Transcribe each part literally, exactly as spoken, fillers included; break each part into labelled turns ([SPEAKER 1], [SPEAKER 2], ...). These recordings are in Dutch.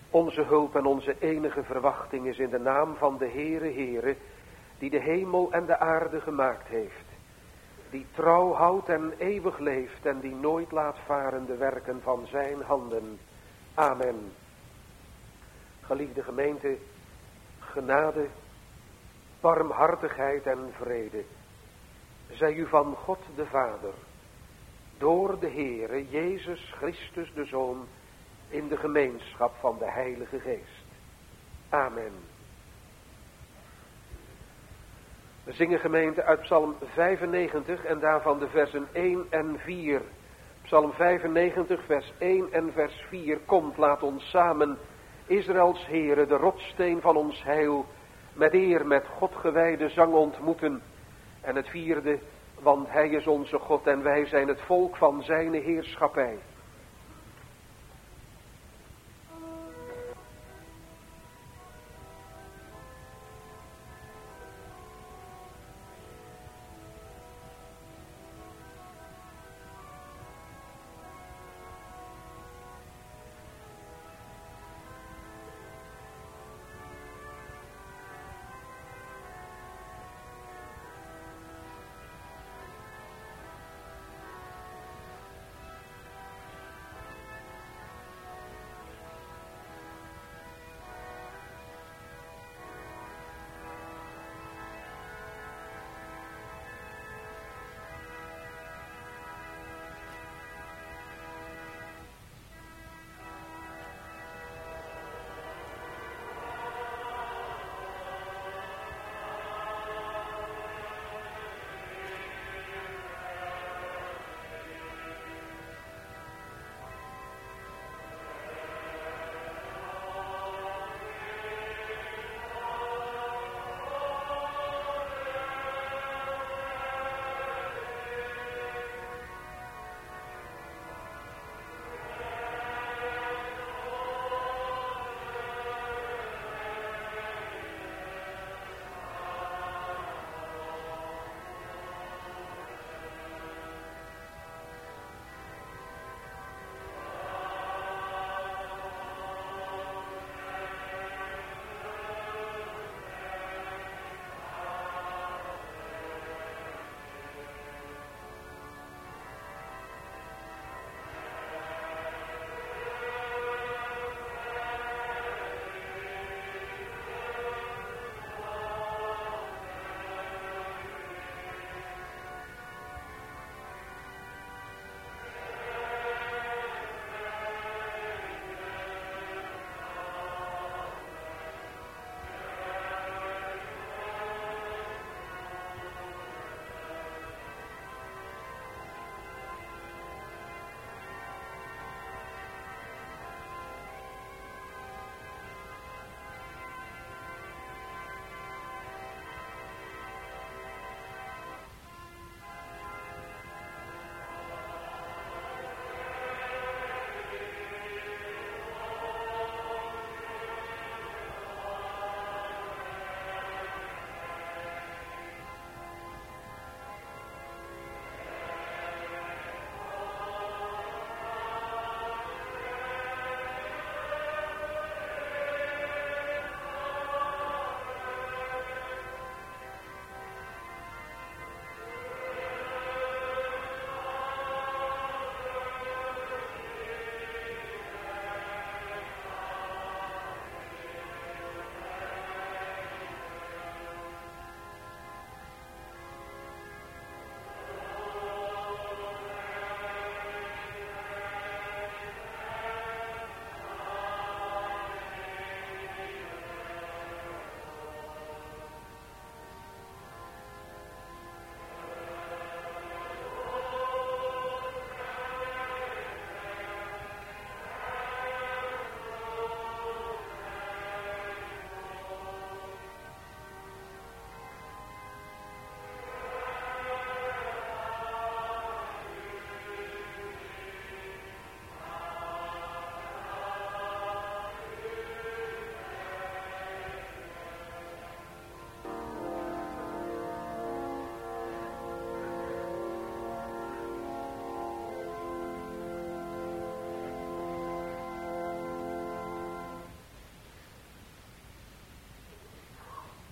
[SPEAKER 1] Onze hulp en onze enige verwachting is in de naam van de Heere Heere, die de hemel en de aarde gemaakt heeft. Die trouw houdt en eeuwig leeft en die nooit laat varen de werken van zijn handen. Amen. Geliefde gemeente, genade, barmhartigheid en vrede zij u van God de Vader, door de Heere Jezus Christus de Zoon, in de gemeenschap van de Heilige Geest. Amen. We zingen gemeente uit Psalm vijfennegentig en daarvan de versen één en vier. Psalm vijfennegentig vers één en vers vier. Komt, laat ons samen Israëls Heere, de rotssteen van ons heil, met eer met God gewijde zang ontmoeten. En het vierde, want hij is onze God en wij zijn het volk van zijn heerschappij.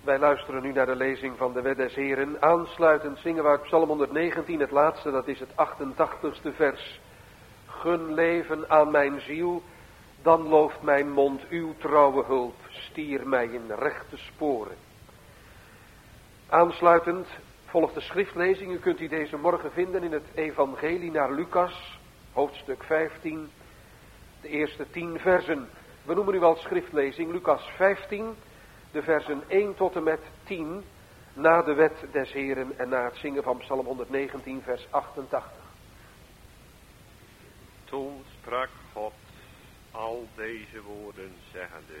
[SPEAKER 1] Wij luisteren nu naar de lezing van de Wet des Heren. Aansluitend zingen we uit Psalm honderdnegentien, het laatste, dat is het achtentachtigste vers. Gun leven aan mijn ziel, dan looft mijn mond uw trouwe hulp. Stier mij in rechte sporen. Aansluitend volgt de schriftlezing. U kunt die deze morgen vinden in het Evangelie naar Lucas, hoofdstuk vijftien, de eerste tien versen. We noemen nu al schriftlezing Lucas vijftien, de versen één tot en met tien, na de wet des Heren en na het zingen van Psalm honderdnegentien, vers achtentachtig.
[SPEAKER 2] Toen sprak God al deze woorden zeggende: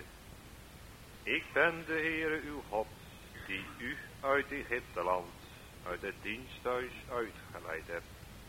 [SPEAKER 2] Ik ben de Heere uw God, die u uit Egypteland, uit het diensthuis uitgeleid hebt.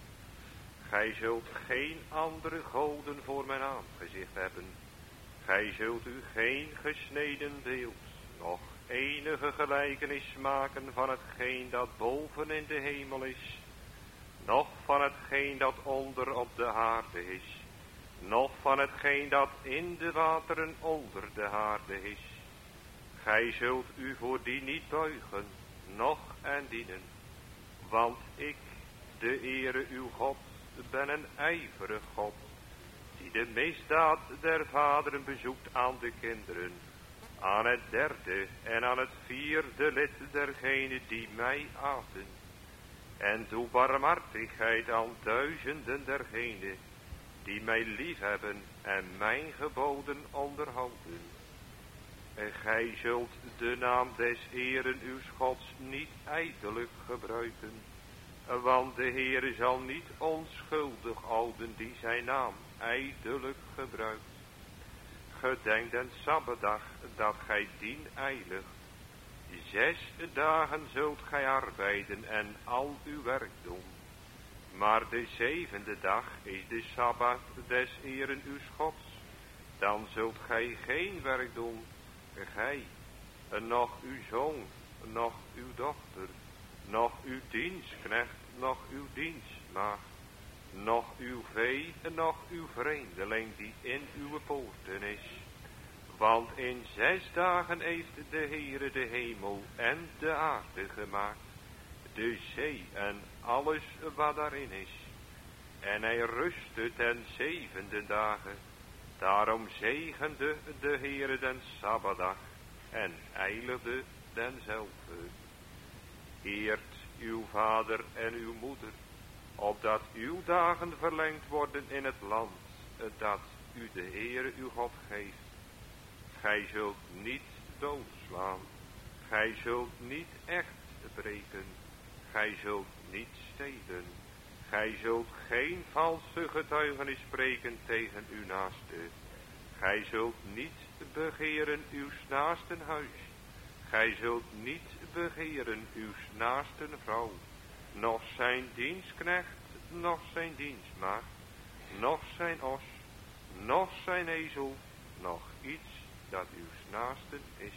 [SPEAKER 2] Gij zult geen andere goden voor mijn aangezicht hebben. Gij zult u geen gesneden beeld, nog enige gelijkenis maken van hetgeen dat boven in de hemel is, noch van hetgeen dat onder op de aarde is, noch van hetgeen dat in de wateren onder de aarde is. Gij zult u voor die niet buigen, noch en dienen, want ik, de Heere uw God, ben een ijverig God, die de misdaad der vaderen bezoekt aan de kinderen, aan het derde en aan het vierde lid dergenen die mij aten, en doe barmhartigheid aan duizenden dergenen die mij liefhebben en mijn geboden onderhouden. En gij zult de naam des Heeren uws Gods niet ijdelijk gebruiken, want de Heere zal niet onschuldig houden die zijn naam ijdelijk gebruikt. Gedenk den Sabbatdag dat gij dien heiligt. Zes dagen zult gij arbeiden en al uw werk doen. Maar de zevende dag is de Sabbat des Heeren uws Gods. Dan zult gij geen werk doen, gij, noch uw zoon, noch uw dochter, noch uw dienstknecht, noch uw dienstmaagd, noch uw vee, noch uw vreemdeling die in uw poorten is. Want in zes dagen heeft de Heere de hemel en de aarde gemaakt, de zee en alles wat daarin is. En hij rustte ten zevende dagen. Daarom zegende de Heere den Sabbatdag en heiligde denzelfde. Eert uw vader en uw moeder, opdat uw dagen verlengd worden in het land dat u de Heere uw God geeft. Gij zult niet doodslaan, gij zult niet echt breken, gij zult niet stelen, gij zult geen valse getuigenis spreken tegen uw naaste. Gij zult niet begeren uw naasten huis, gij zult niet begeren uw naasten vrouw, noch zijn dienstknecht, noch zijn dienstmaagd, noch zijn os, noch zijn ezel, noch iets dat uw naasten is.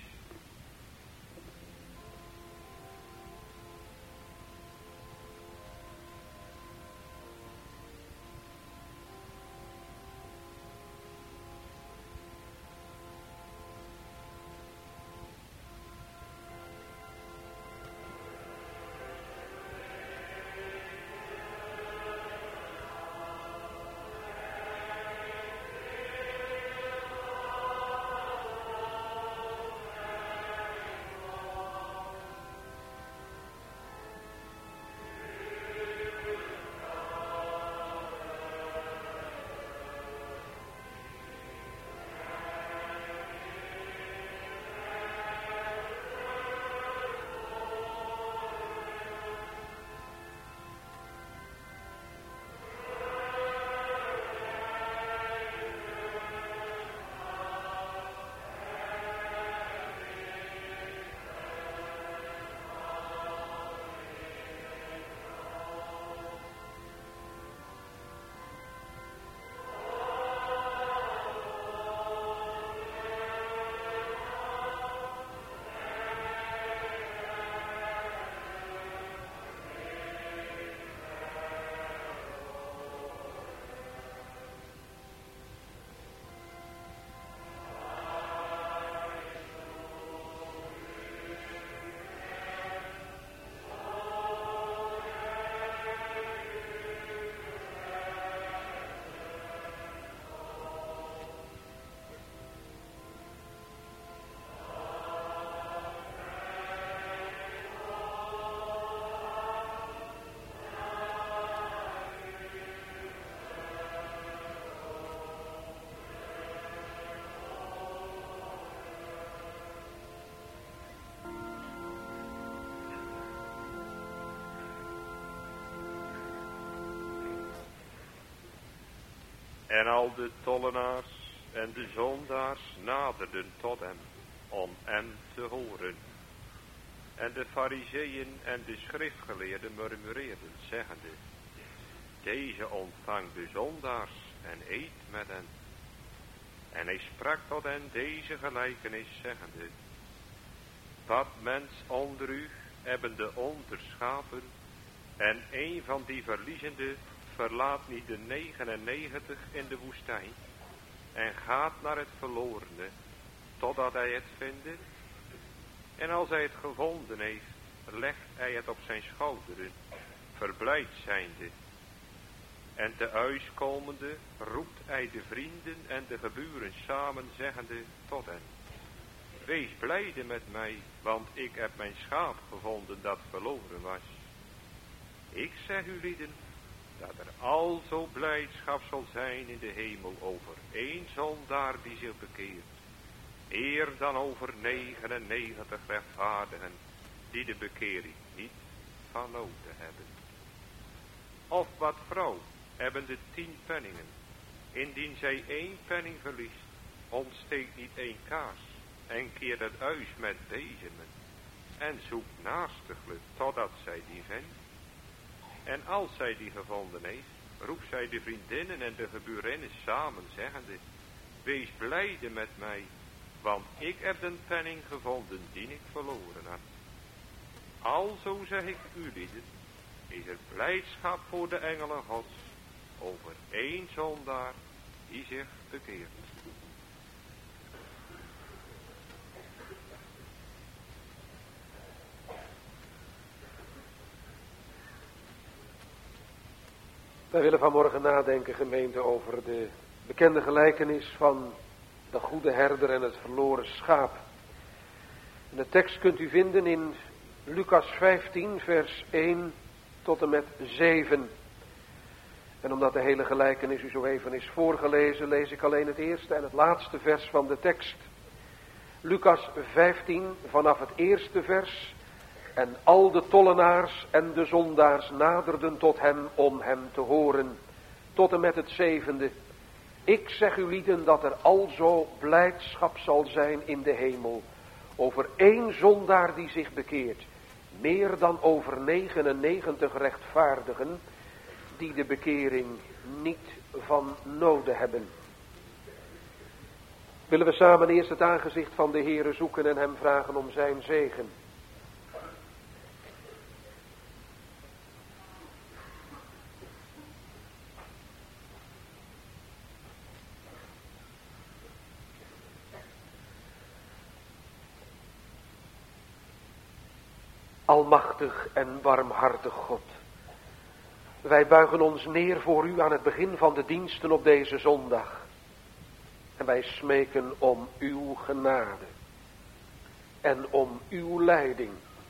[SPEAKER 2] En al de tollenaars en de zondaars naderden tot hem, om hem te horen. En de farizeeën en de schriftgeleerden murmureerden, zeggende, deze ontvangt de zondaars en eet met hen. En hij sprak tot hen deze gelijkenis, zeggende, wat mens onder u hebben de onderschapen, en een van die verliezende verlaat niet de negenennegentig in de woestijn, en gaat naar het verlorene, totdat hij het vindt. En als hij het gevonden heeft, legt hij het op zijn schouderen, verblijd zijnde. En te huis komende roept hij de vrienden en de geburen samen, zeggende tot hen, wees blijde met mij, want ik heb mijn schaap gevonden dat verloren was. Ik zeg u lieden, dat er al zo blijdschap zal zijn in de hemel over één zondaar die zich bekeert, eer dan over negenennegentig rechtvaardigen die de bekering niet van nodig hebben. Of wat vrouw hebben de tien penningen, indien zij één penning verliest, ontsteekt niet één kaas en keert het huis met bezemen en zoekt naastiglijk totdat zij die vindt. En als zij die gevonden heeft, roept zij de vriendinnen en de geburinnen samen, zeggende, wees blijde met mij, want ik heb de penning gevonden die ik verloren had. Alzo zeg ik u lieden, is er blijdschap voor de engelen Gods over één zondaar die zich bekeert.
[SPEAKER 1] Wij willen vanmorgen nadenken, gemeente, over de bekende gelijkenis van de goede herder en het verloren schaap. En de tekst kunt u vinden in Lucas vijftien, vers één tot en met zeven. En omdat de hele gelijkenis u zo even is voorgelezen, lees ik alleen het eerste en het laatste vers van de tekst. Lucas vijftien, vanaf het eerste vers. En al de tollenaars en de zondaars naderden tot hem om hem te horen. Tot en met het zevende. Ik zeg u lieden dat er alzo blijdschap zal zijn in de hemel over één zondaar die zich bekeert, meer dan over negenennegentig rechtvaardigen die de bekering niet van noden hebben. Willen we samen eerst het aangezicht van de Heere zoeken en hem vragen om zijn zegen. Almachtig en barmhartig God, wij buigen ons neer voor u aan het begin van de diensten op deze zondag. En wij smeken om uw genade en om uw leiding.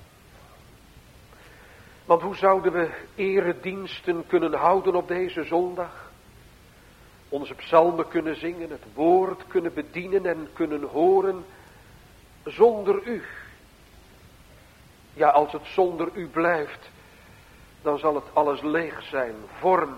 [SPEAKER 1] Want hoe zouden we erediensten kunnen houden op deze zondag? Onze psalmen kunnen zingen, het woord kunnen bedienen en kunnen horen zonder u. Ja, als het zonder u blijft, dan zal het alles leeg zijn, vorm.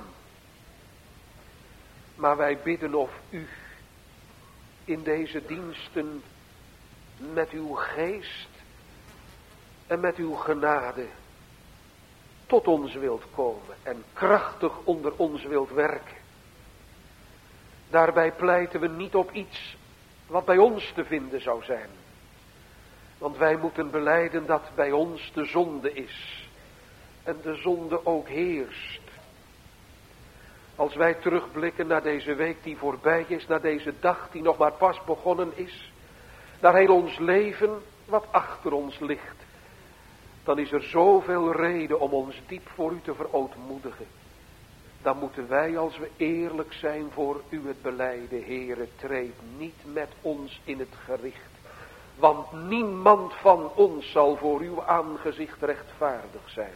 [SPEAKER 1] Maar wij bidden of u in deze diensten met uw geest en met uw genade tot ons wilt komen en krachtig onder ons wilt werken. Daarbij pleiten we niet op iets wat bij ons te vinden zou zijn. Want wij moeten belijden dat bij ons de zonde is. En de zonde ook heerst. Als wij terugblikken naar deze week die voorbij is. Naar deze dag die nog maar pas begonnen is. Naar heel ons leven wat achter ons ligt. Dan is er zoveel reden om ons diep voor u te verootmoedigen. Dan moeten wij, als we eerlijk zijn voor u, het belijden. Heere, treed niet met ons in het gericht. Want niemand van ons zal voor uw aangezicht rechtvaardig zijn.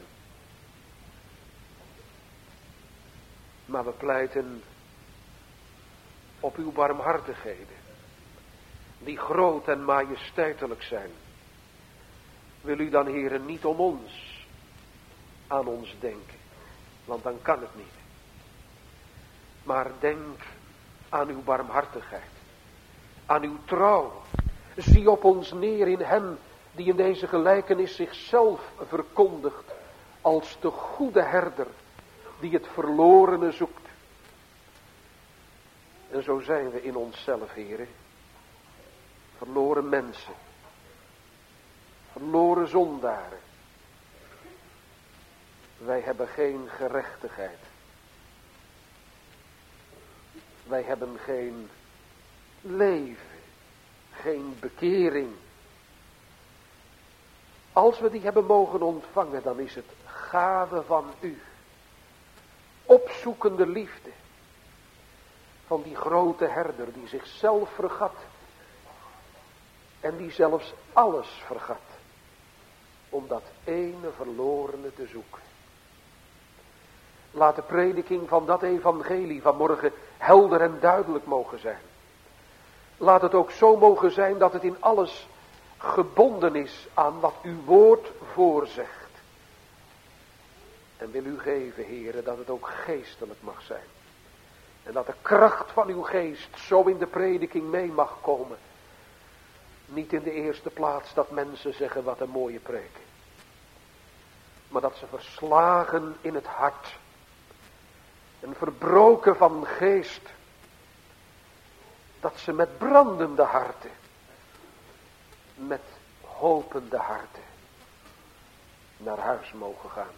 [SPEAKER 1] Maar we pleiten op uw barmhartigheden, die groot en majesteitelijk zijn. Wil u dan, Heere, niet om ons, aan ons denken, want dan kan het niet. Maar denk aan uw barmhartigheid, aan uw trouw. Zie op ons neer in hem die in deze gelijkenis zichzelf verkondigt als de goede herder die het verlorene zoekt. En zo zijn we in onszelf, Heere, verloren mensen, verloren zondaren. Wij hebben geen gerechtigheid. Wij hebben geen leven, geen bekering. Als we die hebben mogen ontvangen, dan is het gave van u. Opzoekende liefde van die grote herder die zichzelf vergat en die zelfs alles vergat om dat ene verlorene te zoeken. Laat de prediking van dat evangelie vanmorgen helder en duidelijk mogen zijn. Laat het ook zo mogen zijn dat het in alles gebonden is aan wat uw woord voorzegt. En wil u geven, Heere, dat het ook geestelijk mag zijn. En dat de kracht van uw geest zo in de prediking mee mag komen. Niet in de eerste plaats dat mensen zeggen wat een mooie preek. Maar dat ze verslagen in het hart. En verbroken van geest. Dat ze met brandende harten. Met hopende harten. Naar huis mogen gaan.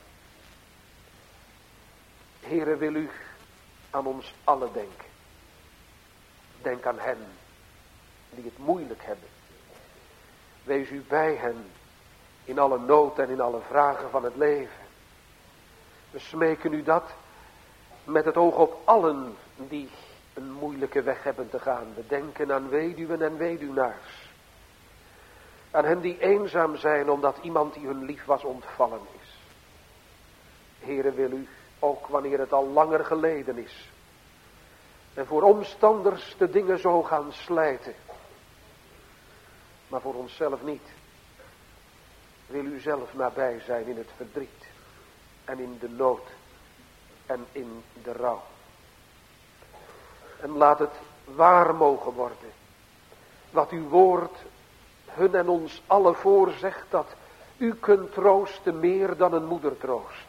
[SPEAKER 1] Heere, wil u aan ons allen denken. Denk aan hen die het moeilijk hebben. Wees u bij hen in alle nood en in alle vragen van het leven. We smeken u dat met het oog op allen die een moeilijke weg hebben te gaan. We denken aan weduwen en weduwnaars. Aan hen die eenzaam zijn omdat iemand die hun lief was ontvallen is. Heere, wil u, ook wanneer het al langer geleden is, en voor omstanders de dingen zo gaan slijten, maar voor onszelf niet. Wil u zelf nabij zijn in het verdriet en in de nood en in de rouw. En laat het waar mogen worden wat uw woord hun en ons allen voorzegt, dat u kunt troosten meer dan een moeder troost.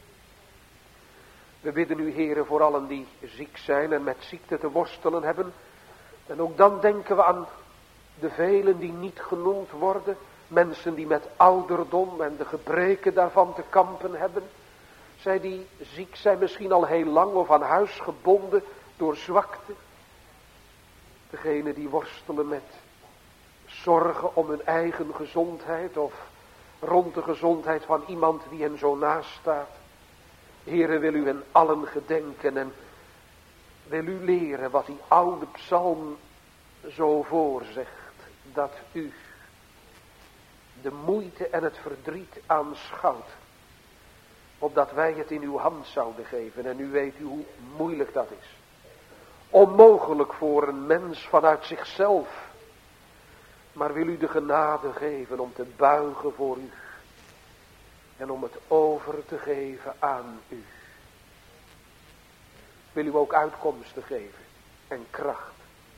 [SPEAKER 1] We bidden u, Heere, voor allen die ziek zijn en met ziekte te worstelen hebben. En ook dan denken we aan de velen die niet genoemd worden. Mensen die met ouderdom en de gebreken daarvan te kampen hebben. Zij die ziek zijn, misschien al heel lang of aan huis gebonden door zwakte. Degenen die worstelen met zorgen om hun eigen gezondheid of rond de gezondheid van iemand die hen zo naast staat. Heere, wil u hen allen gedenken en wil u leren wat die oude psalm zo voorzegt. Dat u de moeite en het verdriet aanschouwt. Opdat wij het in uw hand zouden geven. En u weet u hoe moeilijk dat is. Onmogelijk voor een mens vanuit zichzelf. Maar wil u de genade geven om te buigen voor u. En om het over te geven aan u. Wil u ook uitkomsten geven. En kracht.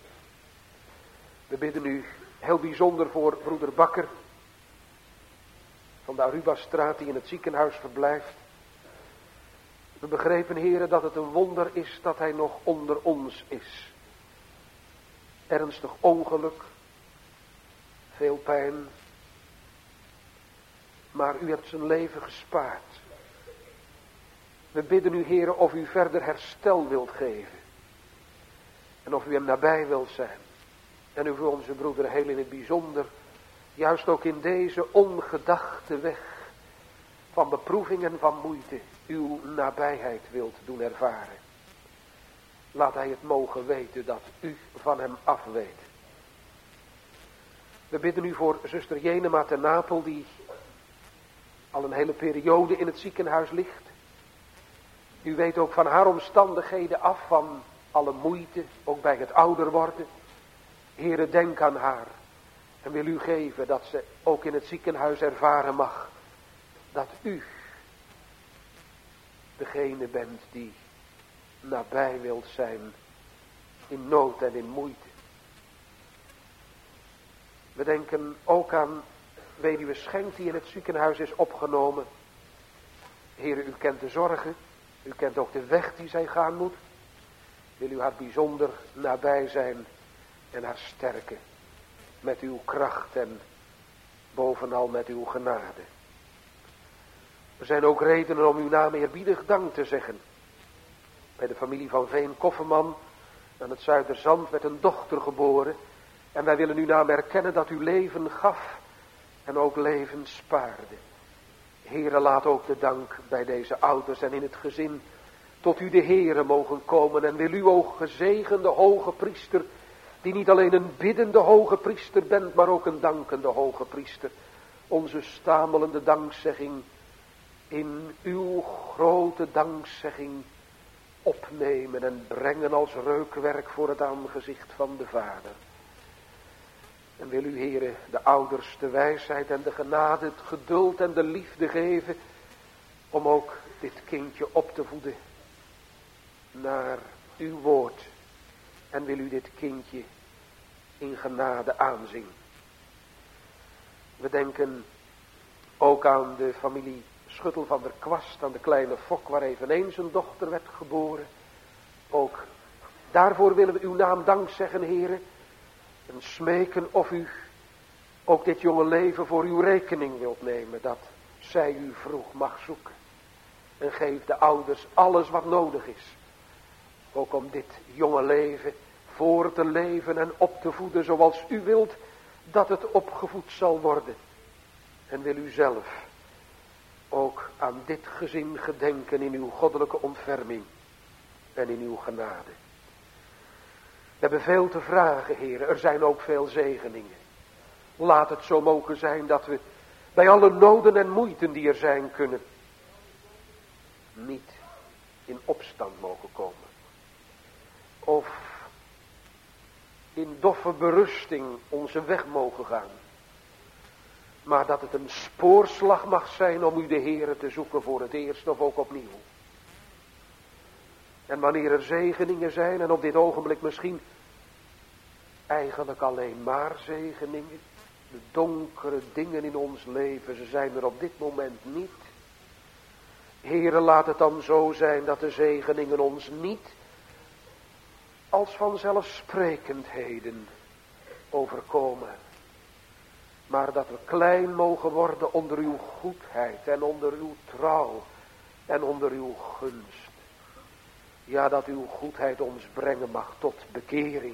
[SPEAKER 1] We bidden u heel bijzonder voor broeder Bakker. Van de Arubastraat die in het ziekenhuis verblijft. We begrepen, heren, dat het een wonder is dat hij nog onder ons is. Ernstig ongeluk. Veel pijn. Maar u hebt zijn leven gespaard. We bidden u, heren, of u verder herstel wilt geven. En of u hem nabij wilt zijn. En u voor onze broeder heel in het bijzonder, juist ook in deze ongedachte weg van beproeving en van moeite, uw nabijheid wilt doen ervaren. Laat hij het mogen weten dat u van hem af weet. We bidden u voor zuster Jenema te Napel, die al een hele periode in het ziekenhuis ligt. U weet ook van haar omstandigheden af, van alle moeite, ook bij het ouder worden. Heere, denk aan haar en wil u geven dat ze ook in het ziekenhuis ervaren mag dat u degene bent die nabij wilt zijn in nood en in moeite. We denken ook aan weduwe Schenk die in het ziekenhuis is opgenomen. Heere, u kent de zorgen, u kent ook de weg die zij gaan moet. Wil u haar bijzonder nabij zijn en haar sterken met uw kracht en bovenal met uw genade. Er zijn ook redenen om uw naam eerbiedig dank te zeggen. Bij de familie van Veen Kofferman aan het Zuiderzand werd een dochter geboren. En wij willen uw naam erkennen dat u leven gaf en ook leven spaarde. Heere, laat ook de dank bij deze ouders en in het gezin tot u de Heere mogen komen. En wil u, o gezegende hoge priester, die niet alleen een biddende hoge priester bent, maar ook een dankende hoge priester, onze stamelende dankzegging in uw grote dankzegging opnemen en brengen als reukwerk voor het aangezicht van de Vader. En wil u, Heere, de ouders de wijsheid en de genade, het geduld en de liefde geven om ook dit kindje op te voeden naar uw woord. En wil u dit kindje in genade aanzien. We denken ook aan de familie Schuttel van der Kwast, aan de kleine Fok waar eveneens een dochter werd geboren. Ook daarvoor willen we uw naam dank zeggen, Heere. En smeken of u ook dit jonge leven voor uw rekening wilt nemen. Dat zij u vroeg mag zoeken. En geef de ouders alles wat nodig is. Ook om dit jonge leven voor te leven en op te voeden zoals u wilt dat het opgevoed zal worden. En wil u zelf ook aan dit gezin gedenken in uw goddelijke ontferming en in uw genade. We hebben veel te vragen, Heer. Er zijn ook veel zegeningen. Laat het zo mogen zijn dat we bij alle noden en moeiten die er zijn kunnen, niet in opstand mogen komen. Of in doffe berusting onze weg mogen gaan. Maar dat het een spoorslag mag zijn om u de Heere te zoeken voor het eerst of ook opnieuw. En wanneer er zegeningen zijn, en op dit ogenblik misschien eigenlijk alleen maar zegeningen. De donkere dingen in ons leven, ze zijn er op dit moment niet. Heere, laat het dan zo zijn dat de zegeningen ons niet als vanzelfsprekendheden overkomen. Maar dat we klein mogen worden onder uw goedheid en onder uw trouw en onder uw gunst. Ja, dat uw goedheid ons brengen mag tot bekering.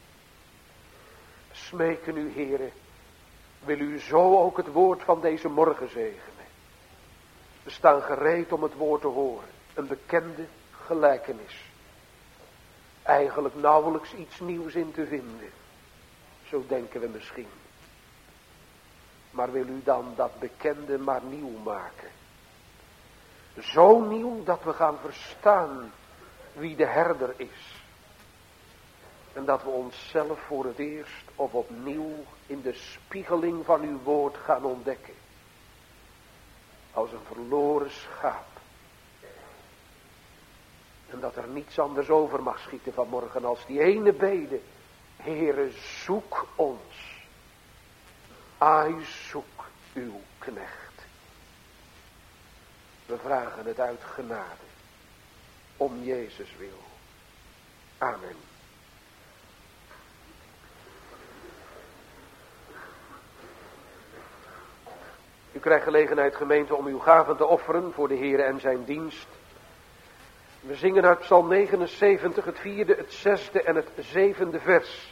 [SPEAKER 1] Smeken u, Heere, wil u zo ook het woord van deze morgen zegenen. We staan gereed om het woord te horen. Een bekende gelijkenis. Eigenlijk nauwelijks iets nieuws in te vinden. Zo denken we misschien. Maar wil u dan dat bekende maar nieuw maken. Zo nieuw dat we gaan verstaan wie de herder is. En dat we onszelf voor het eerst of opnieuw in de spiegeling van uw woord gaan ontdekken. Als een verloren schaap. En dat er niets anders over mag schieten vanmorgen als die ene bede. Heere, zoek ons. Ai, zoek uw knecht. We vragen het uit genade. Om Jezus wil. Amen. U krijgt gelegenheid, gemeente, om uw gaven te offeren voor de Heere en zijn dienst. We zingen uit Psalm negenenzeventig, het vierde, het zesde en het zevende vers.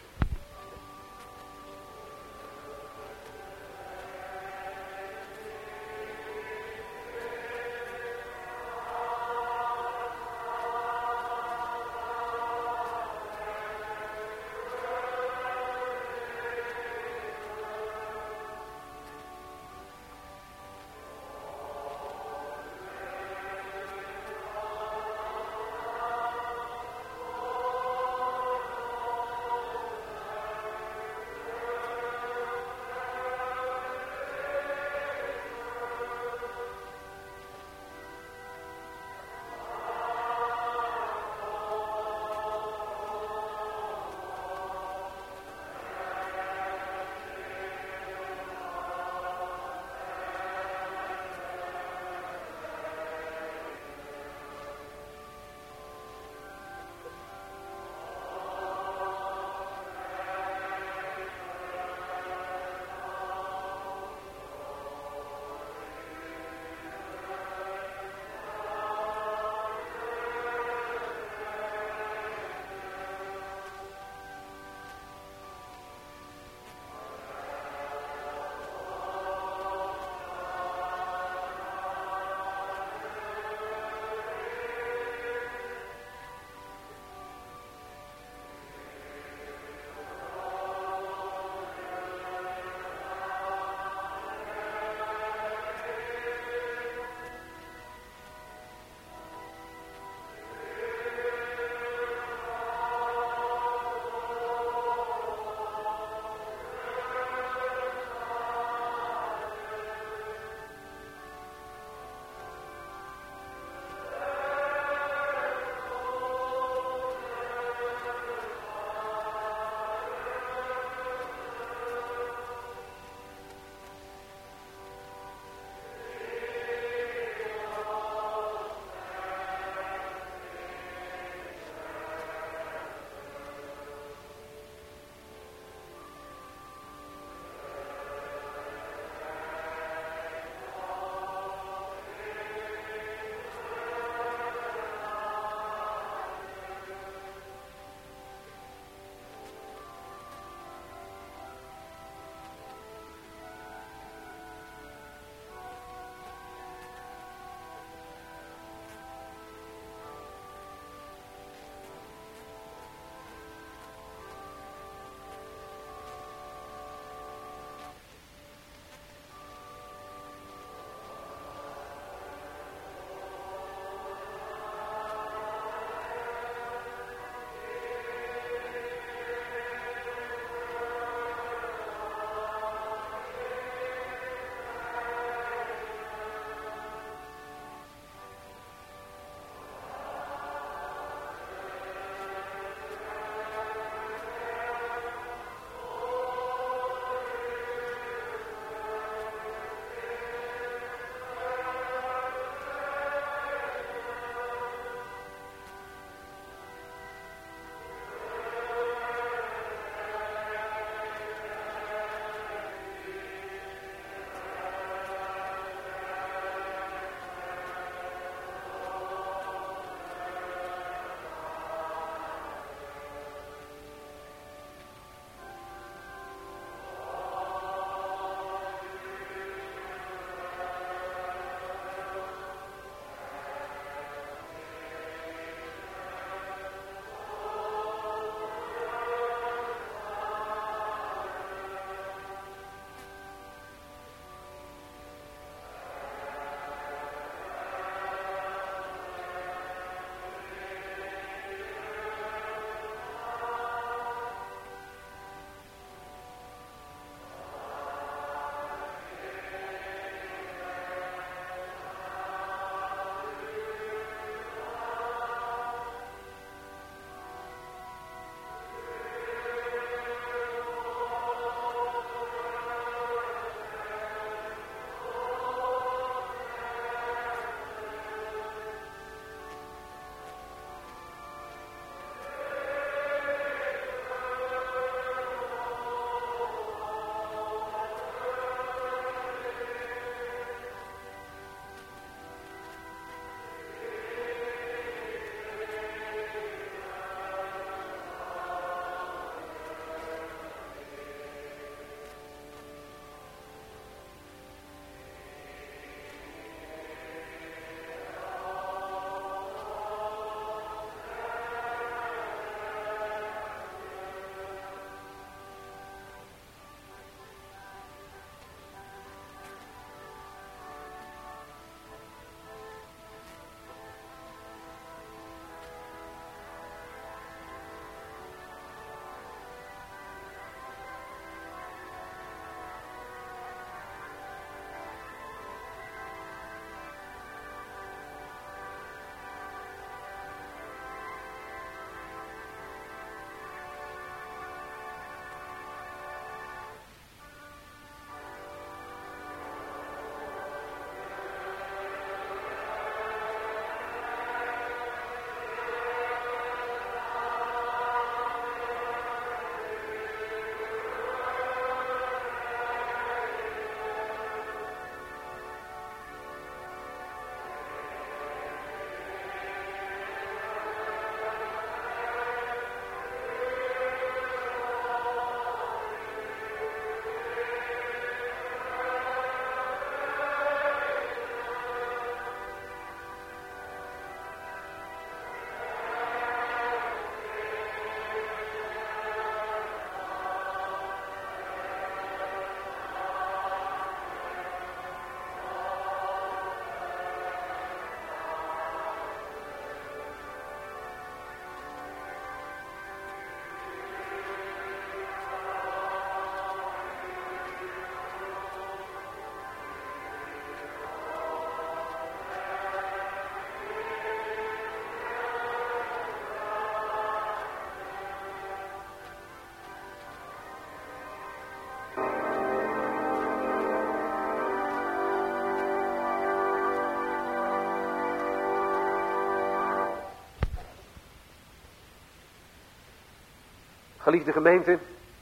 [SPEAKER 1] Geliefde gemeente,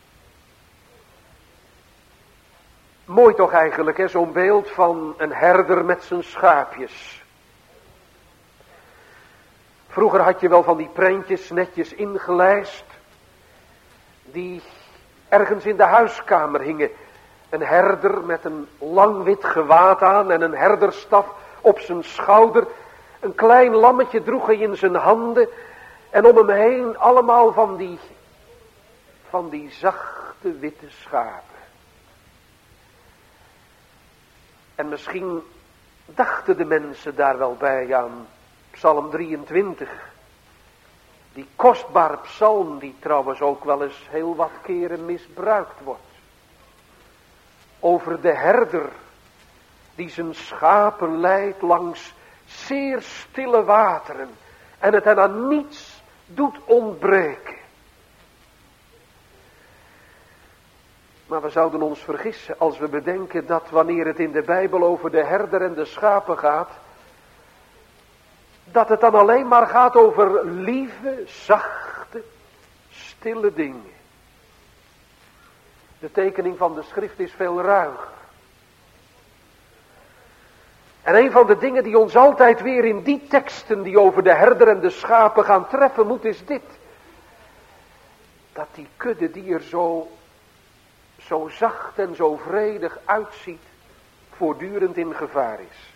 [SPEAKER 1] mooi toch eigenlijk, hè, zo'n beeld van een herder met zijn schaapjes. Vroeger had je wel van die prentjes netjes ingelijst, die ergens in de huiskamer hingen. Een herder met een lang wit gewaad aan en een herderstaf op zijn schouder. Een klein lammetje droeg hij in zijn handen. En om hem heen allemaal van die, van die zachte witte schapen. En misschien dachten de mensen daar wel bij aan Psalm drieëntwintig. Die kostbare psalm die trouwens ook wel eens heel wat keren misbruikt wordt. Over de herder die zijn schapen leidt langs zeer stille wateren en het hen aan niets doet ontbreken. Maar we zouden ons vergissen als we bedenken dat wanneer het in de Bijbel over de herder en de schapen gaat, dat het dan alleen maar gaat over lieve, zachte, stille dingen. De tekening van de schrift is veel ruiger. En een van de dingen die ons altijd weer in die teksten die over de herder en de schapen gaan treffen moet is dit. Dat die kudde die er zo, zo zacht en zo vredig uitziet, voortdurend in gevaar is.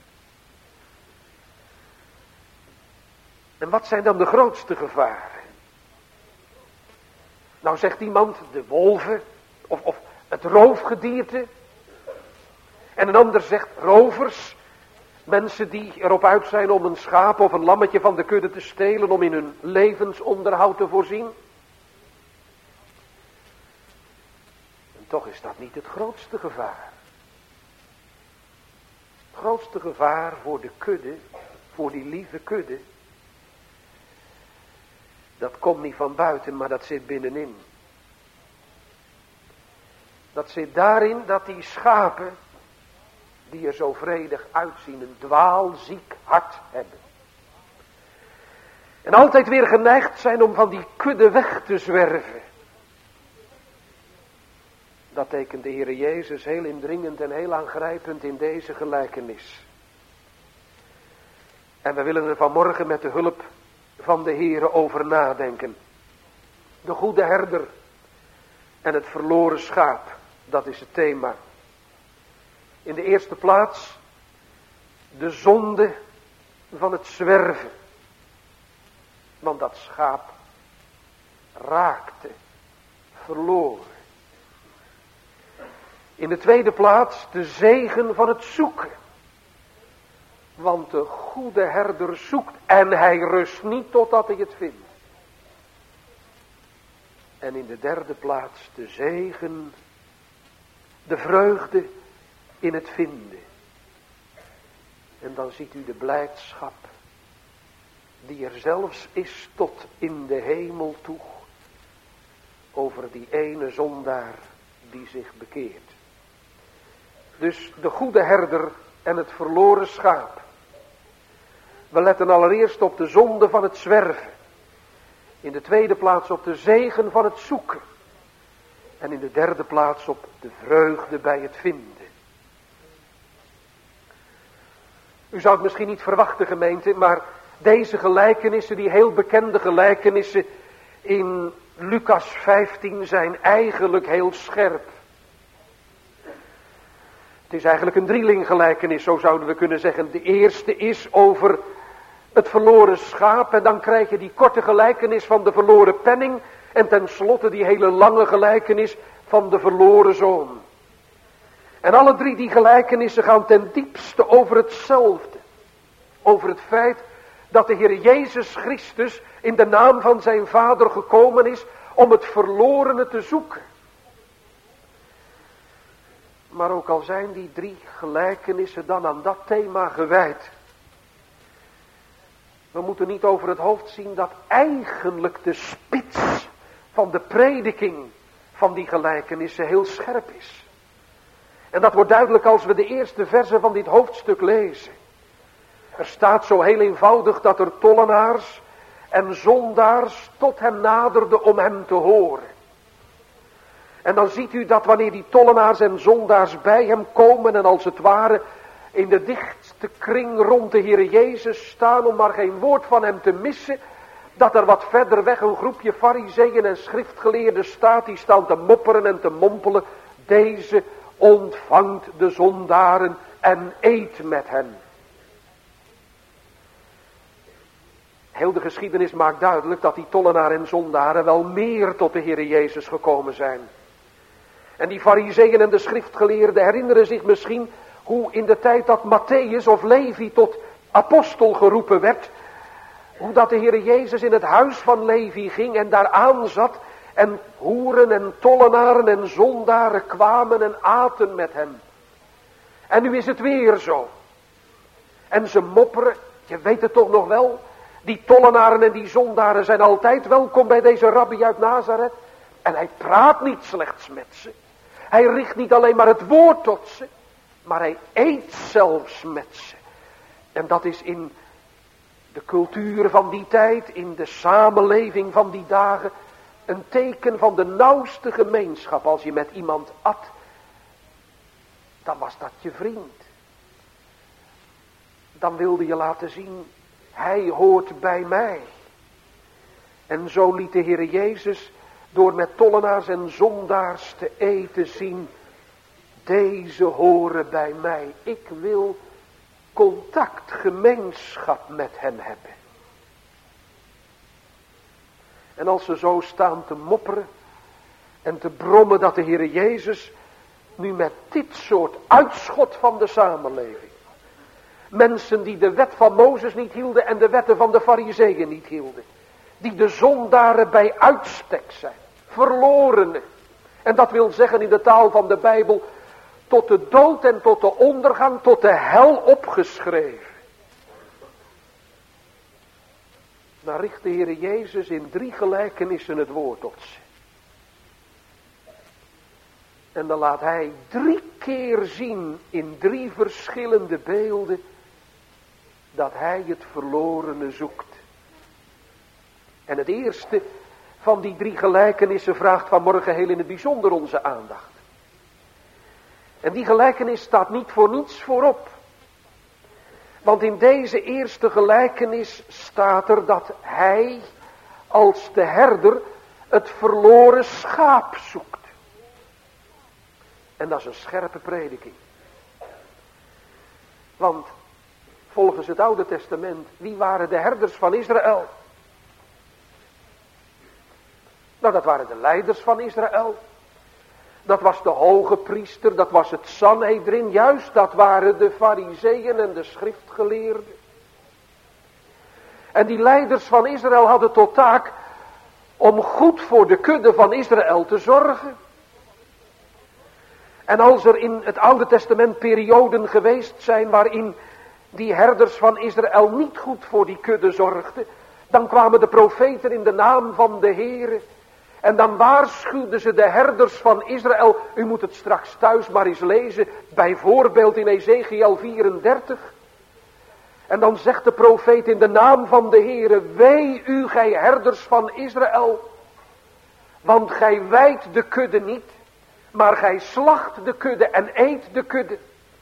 [SPEAKER 1] En wat zijn dan de grootste gevaren? Nou zegt iemand de wolven of, of het roofgedierte. En een ander zegt rovers. Mensen die erop uit zijn om een schaap of een lammetje van de kudde te stelen om in hun levensonderhoud te voorzien. En toch is dat niet het grootste gevaar. Het grootste gevaar voor de kudde, voor die lieve kudde, dat komt niet van buiten, maar dat zit binnenin. Dat zit daarin dat die schapen, die er zo vredig uitzien, een dwaalziek hart hebben. En altijd weer geneigd zijn om van die kudde weg te zwerven. Dat tekent de Heere Jezus heel indringend en heel aangrijpend in deze gelijkenis. En we willen er vanmorgen met de hulp van de Heere over nadenken. De goede herder en het verloren schaap, dat is het thema. In de eerste plaats de zonde van het zwerven. Want dat schaap raakte verloren. In de tweede plaats de zegen van het zoeken. Want de goede herder zoekt en hij rust niet totdat hij het vindt. En in de derde plaats de zegen, de vreugde in het vinden. En dan ziet u de blijdschap die er zelfs is tot in de hemel toe over die ene zondaar die zich bekeert. Dus de goede herder en het verloren schaap. We letten allereerst op de zonde van het zwerven. In de tweede plaats op de zegen van het zoeken. En in de derde plaats op de vreugde bij het vinden. U zou het misschien niet verwachten, gemeente, maar deze gelijkenissen, die heel bekende gelijkenissen in Lucas vijftien zijn eigenlijk heel scherp. Het is eigenlijk een drielinggelijkenis, zo zouden we kunnen zeggen. De eerste is over het verloren schaap en dan krijg je die korte gelijkenis van de verloren penning en tenslotte die hele lange gelijkenis van de verloren zoon. En alle drie die gelijkenissen gaan ten diepste over hetzelfde. Over het feit dat de Heer Jezus Christus in de naam van zijn Vader gekomen is om het verlorene te zoeken. Maar ook al zijn die drie gelijkenissen dan aan dat thema gewijd. We moeten niet over het hoofd zien dat eigenlijk de spits van de prediking van die gelijkenissen heel scherp is. En dat wordt duidelijk als we de eerste versen van dit hoofdstuk lezen. Er staat zo heel eenvoudig dat er tollenaars en zondaars tot hem naderden om hem te horen. En dan ziet u dat wanneer die tollenaars en zondaars bij hem komen en als het ware in de dichtste kring rond de Heer Jezus staan om maar geen woord van hem te missen, dat er wat verder weg een groepje farizeeën en schriftgeleerden staat die staan te mopperen en te mompelen. Deze ontvangt de zondaren en eet met hen. Heel de geschiedenis maakt duidelijk dat die tollenaren en zondaren wel meer tot de Heer Jezus gekomen zijn. En die farizeeën en de schriftgeleerden herinneren zich misschien hoe in de tijd dat Matthäus of Levi tot apostel geroepen werd, hoe dat de Heer Jezus in het huis van Levi ging en daar aanzat en hoeren en tollenaren en zondaren kwamen en aten met hem. En nu is het weer zo. En ze mopperen, je weet het toch nog wel, die tollenaren en die zondaren zijn altijd welkom bij deze rabbi uit Nazareth. En hij praat niet slechts met ze. Hij richt niet alleen maar het woord tot ze, maar hij eet zelfs met ze. En dat is in de cultuur van die tijd, in de samenleving van die dagen, een teken van de nauwste gemeenschap. Als je met iemand at, dan was dat je vriend. Dan wilde je laten zien, hij hoort bij mij. En zo liet de Heer Jezus door met tollenaars en zondaars te eten zien, deze horen bij mij. Ik wil contact, gemeenschap met hen hebben. En als ze zo staan te mopperen en te brommen dat de Heer Jezus nu met dit soort uitschot van de samenleving, mensen die de wet van Mozes niet hielden en de wetten van de farizeeën niet hielden, die de zondaren bij uitstek zijn, verlorenen. En dat wil zeggen in de taal van de Bijbel, tot de dood en tot de ondergang, tot de hel opgeschreven. Dan richt de Heer Jezus in drie gelijkenissen het woord tot ze. En dan laat hij drie keer zien in drie verschillende beelden dat hij het verlorene zoekt. En het eerste van die drie gelijkenissen vraagt vanmorgen heel in het bijzonder onze aandacht. En die gelijkenis staat niet voor niets voorop. Want in deze eerste gelijkenis staat er dat hij als de herder het verloren schaap zoekt. En dat is een scherpe prediking. Want volgens het Oude Testament, wie waren de herders van Israël? Nou, dat waren de leiders van Israël. Dat was de hoge priester, dat was het Sanhedrin, juist dat waren de farizeeën en de schriftgeleerden. En die leiders van Israël hadden tot taak om goed voor de kudde van Israël te zorgen. En als er in het Oude Testament perioden geweest zijn waarin die herders van Israël niet goed voor die kudde zorgden, dan kwamen de profeten in de naam van de Heere. En dan waarschuwden ze de herders van Israël. U moet het straks thuis maar eens lezen. Bijvoorbeeld in Ezekiel vierendertig. En dan zegt de profeet in de naam van de Heere. Wee u, gij herders van Israël. Want gij wijdt de kudde niet. Maar gij slacht de kudde en eet de kudde.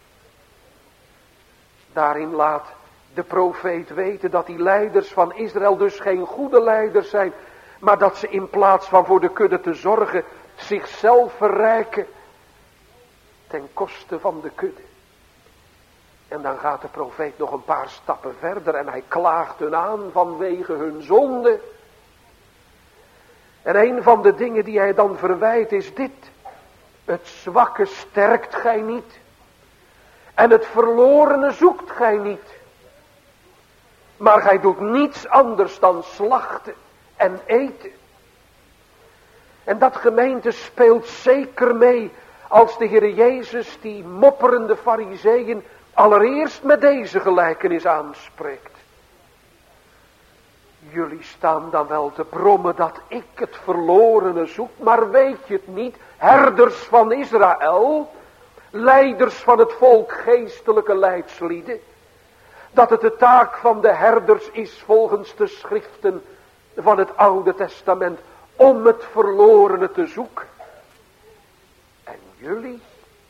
[SPEAKER 1] Daarin laat de profeet weten dat die leiders van Israël dus geen goede leiders zijn. Maar dat ze in plaats van voor de kudde te zorgen, zichzelf verrijken ten koste van de kudde. En dan gaat de profeet nog een paar stappen verder en hij klaagt hun aan vanwege hun zonde. En een van de dingen die hij dan verwijt is dit. Het zwakke sterkt gij niet. En het verlorene zoekt gij niet. Maar gij doet niets anders dan slachten en eten. En dat gemeente speelt zeker mee als de Heer Jezus die mopperende farizeeën allereerst met deze gelijkenis aanspreekt. Jullie staan dan wel te brommen dat ik het verlorene zoek, maar weet je het niet, herders van Israël, leiders van het volk, geestelijke leidslieden, dat het de taak van de herders is volgens de schriften van het Oude Testament om het verlorene te zoeken. jullie,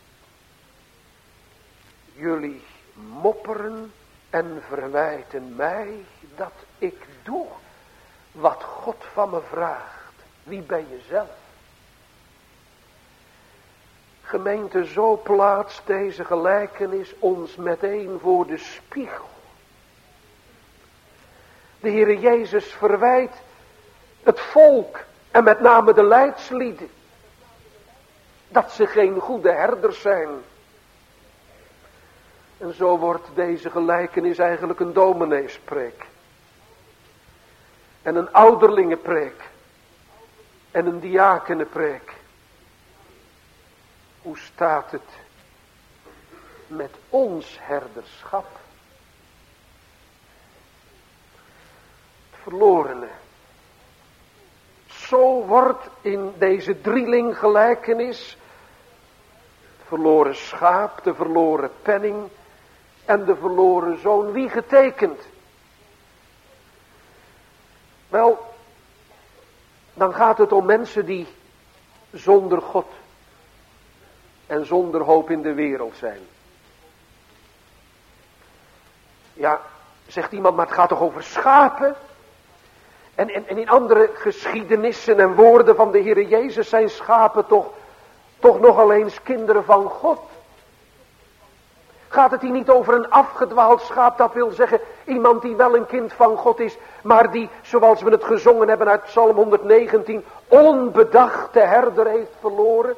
[SPEAKER 1] jullie mopperen en verwijten mij dat ik doe wat God van me vraagt. Wie ben je zelf? Gemeente, zo plaatst deze gelijkenis ons meteen voor de spiegel. De Heere Jezus verwijt het volk en met name de leidslieden dat ze geen goede herders zijn. En zo wordt deze gelijkenis eigenlijk een domineespreek. En een ouderlingenpreek. En een diakenenpreek. Hoe staat het met ons herderschap? Het verlorene. Zo wordt in deze drieling gelijkenis het verloren schaap, de verloren penning en de verloren zoon wie getekend? Wel, dan gaat het om mensen die zonder God en zonder hoop in de wereld zijn. Ja, zegt iemand, maar het gaat toch over schapen? En, en, en in andere geschiedenissen en woorden van de Heere Jezus zijn schapen toch, toch nogal eens kinderen van God. Gaat het hier niet over een afgedwaald schaap, dat wil zeggen iemand die wel een kind van God is, maar die, zoals we het gezongen hebben uit Psalm honderdnegentien, onbedacht de herder heeft verloren?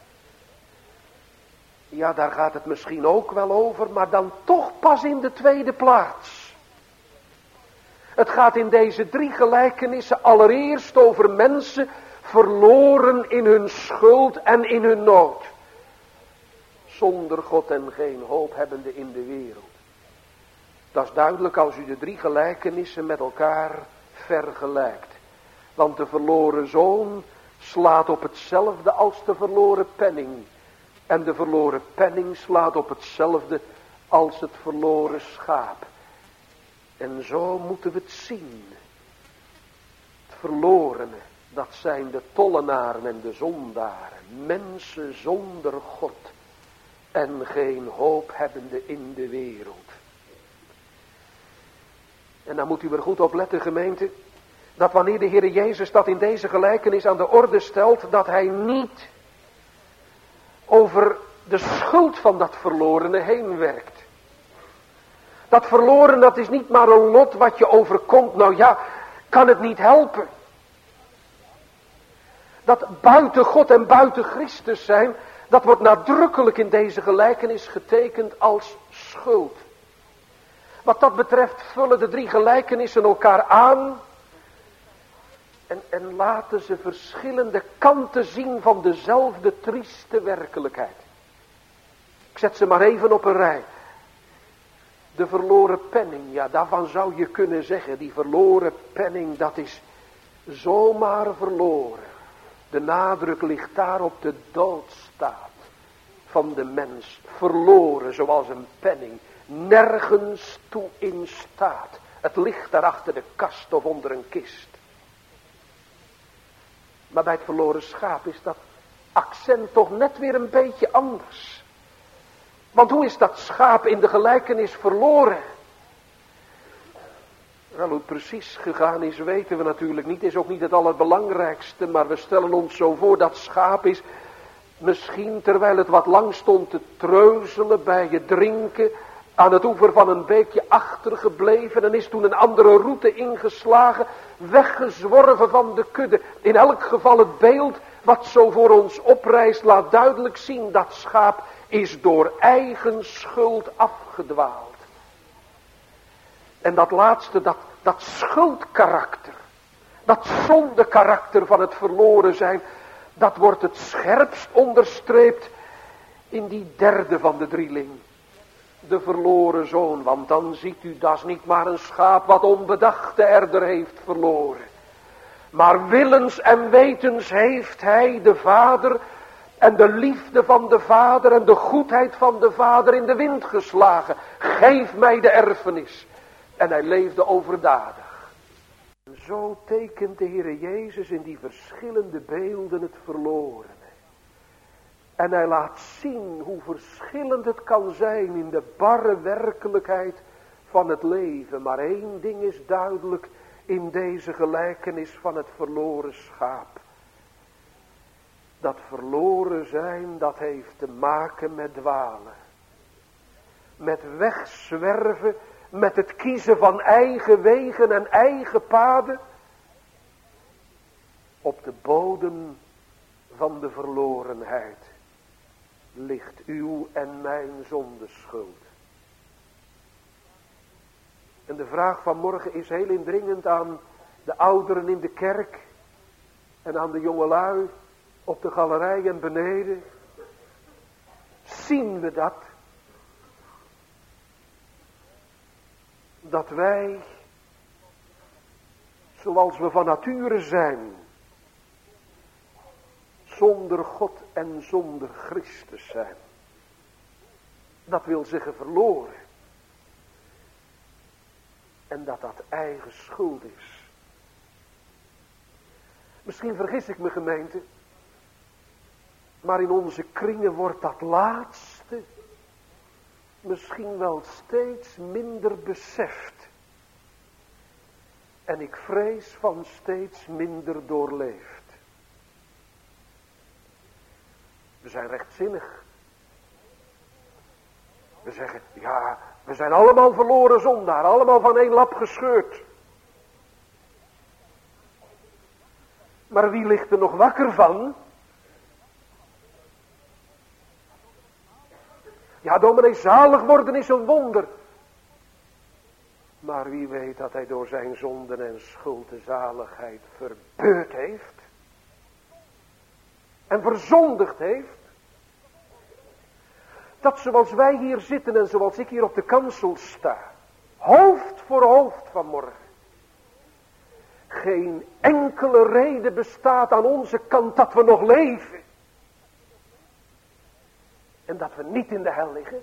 [SPEAKER 1] Ja, daar gaat het misschien ook wel over, maar dan toch pas in de tweede plaats. Het gaat in deze drie gelijkenissen allereerst over mensen verloren in hun schuld en in hun nood. Zonder God en geen hoop hebbende in de wereld. Dat is duidelijk als u de drie gelijkenissen met elkaar vergelijkt. Want de verloren zoon slaat op hetzelfde als de verloren penning. En de verloren penning slaat op hetzelfde als het verloren schaap. En zo moeten we het zien. Het verlorene, dat zijn de tollenaren en de zondaren. Mensen zonder God en geen hoop hebbende in de wereld. En dan moet u er goed op letten, gemeente, dat wanneer de Heere Jezus dat in deze gelijkenis aan de orde stelt, dat hij niet over de schuld van dat verlorene heen werkt. Dat verloren, dat is niet maar een lot wat je overkomt. Nou ja, kan het niet helpen. Dat buiten God en buiten Christus zijn, dat wordt nadrukkelijk in deze gelijkenis getekend als schuld. Wat dat betreft vullen de drie gelijkenissen elkaar aan. En, en laten ze verschillende kanten zien van dezelfde trieste werkelijkheid. Ik zet ze maar even op een rij. De verloren penning, ja, daarvan zou je kunnen zeggen, die verloren penning, dat is zomaar verloren. De nadruk ligt daar op de doodstaat van de mens. Verloren zoals een penning, nergens toe in staat. Het ligt daar achter de kast of onder een kist. Maar bij het verloren schaap is dat accent toch net weer een beetje anders. Want hoe is dat schaap in de gelijkenis verloren? Wel, hoe het precies gegaan is, weten we natuurlijk niet. Is ook niet het allerbelangrijkste. Maar we stellen ons zo voor dat schaap is misschien terwijl het wat lang stond te treuzelen bij het drinken aan het oever van een beekje achtergebleven en is toen een andere route ingeslagen, weggezworven van de kudde. In elk geval het beeld wat zo voor ons oprijst laat duidelijk zien dat schaap is door eigen schuld afgedwaald. En dat laatste, dat, dat schuldkarakter, dat zondekarakter van het verloren zijn, dat wordt het scherpst onderstreept in die derde van de drieling. De verloren zoon, want dan ziet u, dat is niet maar een schaap wat onbedacht de herder heeft verloren. Maar willens en wetens heeft hij de vader en de liefde van de vader en de goedheid van de vader in de wind geslagen. Geef mij de erfenis. En hij leefde overdadig. Zo tekent de Heere Jezus in die verschillende beelden het verlorene. En hij laat zien hoe verschillend het kan zijn in de barre werkelijkheid van het leven. Maar één ding is duidelijk in deze gelijkenis van het verloren schaap. Dat verloren zijn, dat heeft te maken met dwalen. Met wegzwerven, met het kiezen van eigen wegen en eigen paden. Op de bodem van de verlorenheid ligt uw en mijn zondeschuld. En de vraag van morgen is heel indringend aan de ouderen in de kerk en aan de jongelui op de galerij en beneden. Zien we dat? Dat wij, zoals we van nature zijn, zonder God en zonder Christus zijn. Dat wil zeggen verloren. En dat dat eigen schuld is. Misschien vergis ik me, gemeente. Maar in onze kringen wordt dat laatste misschien wel steeds minder beseft. En ik vrees van steeds minder doorleefd. We zijn rechtzinnig. We zeggen, ja, we zijn allemaal verloren zondaar, allemaal van één lap gescheurd. Maar wie ligt er nog wakker van? Ja, dominee, zalig worden is een wonder. Maar wie weet dat hij door zijn zonden en schuld de zaligheid verbeurd heeft. En verzondigd heeft. Dat zoals wij hier zitten en zoals ik hier op de kansel sta. Hoofd voor hoofd vanmorgen. Geen enkele reden bestaat aan onze kant dat we nog leven. En dat we niet in de hel liggen.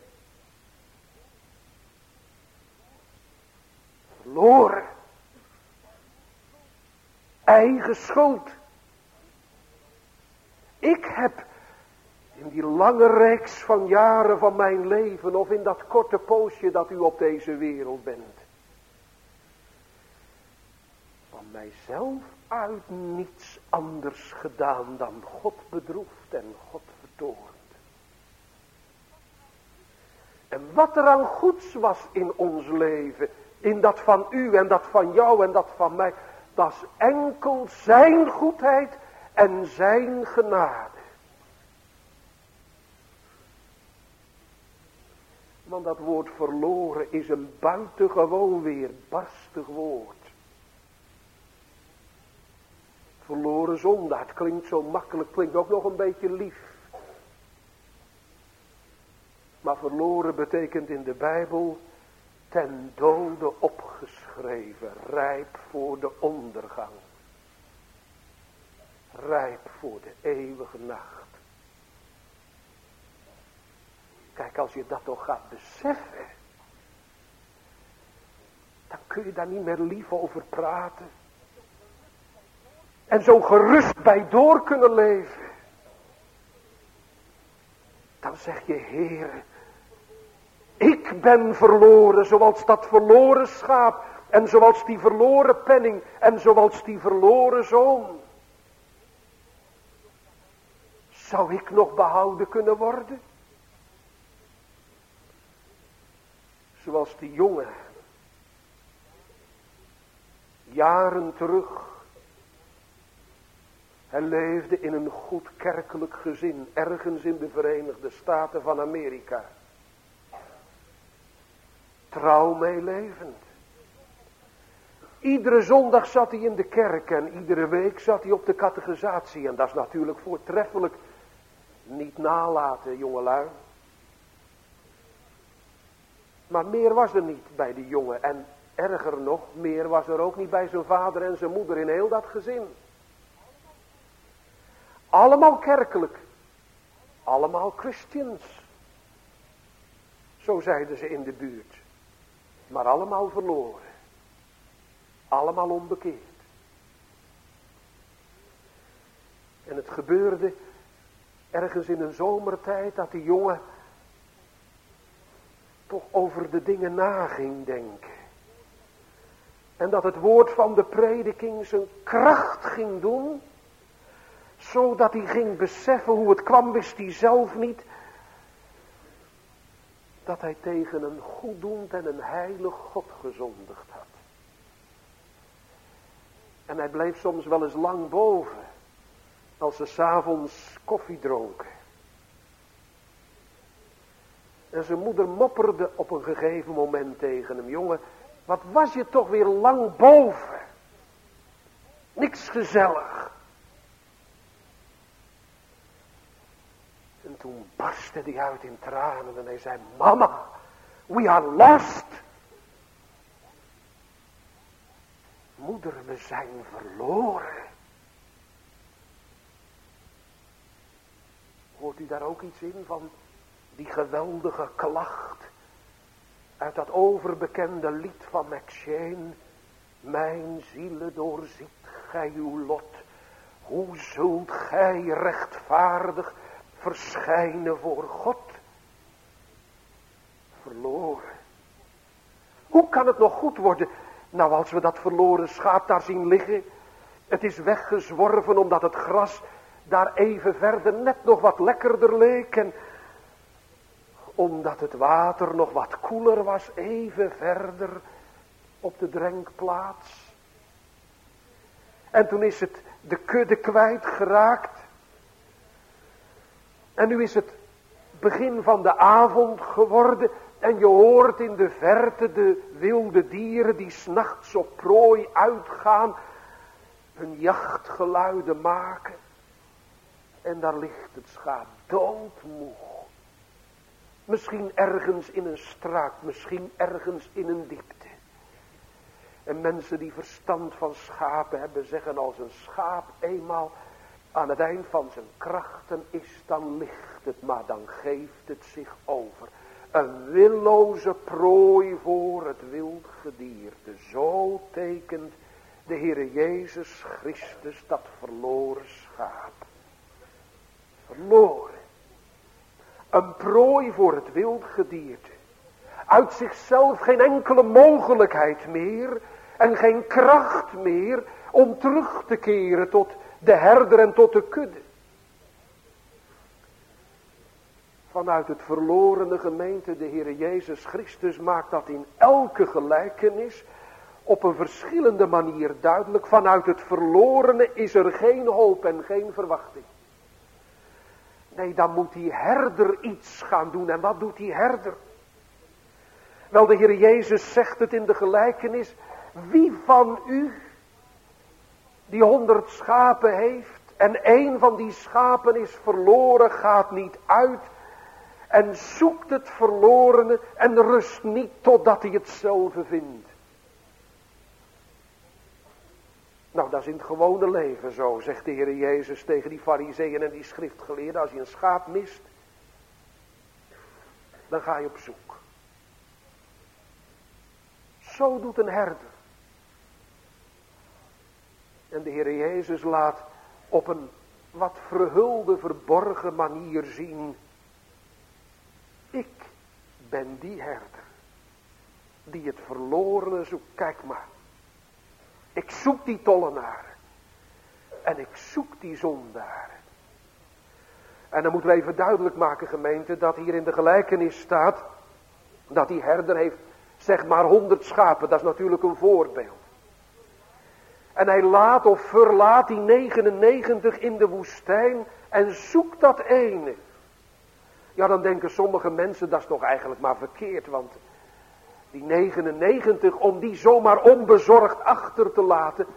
[SPEAKER 1] Verloren. Eigen schuld. Ik heb in die lange reeks van jaren van mijn leven, of in dat korte poosje dat u op deze wereld bent, van mijzelf uit niets anders gedaan dan God bedroefd en God vertoornd. En wat er aan goeds was in ons leven, in dat van u en dat van jou en dat van mij, dat is enkel zijn goedheid en zijn genade. Want dat woord verloren is een buitengewoon weerbarstig woord. Verloren zonde, het klinkt zo makkelijk, klinkt ook nog een beetje lief. Maar verloren betekent in de Bijbel ten dode opgeschreven, rijp voor de ondergang. Rijp voor de eeuwige nacht. Kijk, als je dat toch gaat beseffen, dan kun je daar niet meer lief over praten. En zo gerust bij door kunnen leven. Dan zeg je, Heere, ik ben verloren zoals dat verloren schaap. En zoals die verloren penning. En zoals die verloren zoon. Zou ik nog behouden kunnen worden? Zoals die jongen. Jaren terug. Hij leefde in een goed kerkelijk gezin. Ergens in de Verenigde Staten van Amerika. Trouw meelevend. Iedere zondag zat hij in de kerk. En iedere week zat hij op de catechisatie. En dat is natuurlijk voortreffelijk. Niet nalaten, jongelui. Maar meer was er niet bij die jongen. En erger nog, meer was er ook niet bij zijn vader en zijn moeder in heel dat gezin. Allemaal kerkelijk. Allemaal Christians. Zo zeiden ze in de buurt. Maar allemaal verloren. Allemaal onbekeerd. En het gebeurde. ergens in een zomertijd, dat die jongen toch over de dingen na ging denken. En dat het woord van de prediking zijn kracht ging doen, zodat hij ging beseffen hoe het kwam, wist hij zelf niet, dat hij tegen een goeddoend en een heilig God gezondigd had. En hij bleef soms wel eens lang boven, als ze 's avonds koffie dronken. En zijn moeder mopperde op een gegeven moment tegen hem: jongen, wat was je toch weer lang boven. Niks gezellig. En toen barstte hij uit in tranen en hij zei: mama, we are lost. Moeder, we zijn verloren. Hoort u daar ook iets in van die geweldige klacht uit dat overbekende lied van McShane? Mijn ziele doorziet gij uw lot. Hoe zult gij rechtvaardig verschijnen voor God? Verloren. Hoe kan het nog goed worden? Nou, als we dat verloren schaap daar zien liggen. Het is weggezworven omdat het gras daar even verder net nog wat lekkerder leek. En omdat het water nog wat koeler was, even verder op de drenkplaats. En toen is het de kudde kwijtgeraakt. En nu is het begin van de avond geworden. En je hoort in de verte de wilde dieren die 's nachts op prooi uitgaan, hun jachtgeluiden maken. En daar ligt het schaap doodmoe. Misschien ergens in een straat, misschien ergens in een diepte. En mensen die verstand van schapen hebben zeggen, als een schaap eenmaal aan het eind van zijn krachten is, dan ligt het, maar dan geeft het zich over. Een willoze prooi voor het wild gedierte. Zo tekent de Heere Jezus Christus dat verloren schaap. Verloren. Een prooi voor het wild gedierte. Uit zichzelf geen enkele mogelijkheid meer en geen kracht meer om terug te keren tot de herder en tot de kudde. Vanuit het verlorene gemeente, de Heere Jezus Christus maakt dat in elke gelijkenis op een verschillende manier duidelijk. Vanuit het verlorene is er geen hoop en geen verwachting. Nee, dan moet die herder iets gaan doen. En wat doet die herder? Wel, de Heere Jezus zegt het in de gelijkenis. Wie van u die honderd schapen heeft en één van die schapen is verloren, gaat niet uit en zoekt het verlorene en rust niet totdat hij het zelf vindt. Nou, dat is in het gewone leven zo, zegt de Heer Jezus tegen die farizeeën en die schriftgeleerden. Als je een schaap mist, dan ga je op zoek. Zo doet een herder. En de Heer Jezus laat op een wat verhulde, verborgen manier zien: ik ben die herder die het verlorene zoekt. Kijk maar. Ik zoek die tollenaar. En ik zoek die zondaar. En dan moeten we even duidelijk maken, gemeente, dat hier in de gelijkenis staat dat die herder heeft, zeg maar, honderd schapen. Dat is natuurlijk een voorbeeld. En hij laat of verlaat die negenennegentig in de woestijn en zoekt dat ene. Ja, dan denken sommige mensen, dat is toch eigenlijk maar verkeerd, want die negenennegentig, om die zomaar onbezorgd achter te laten,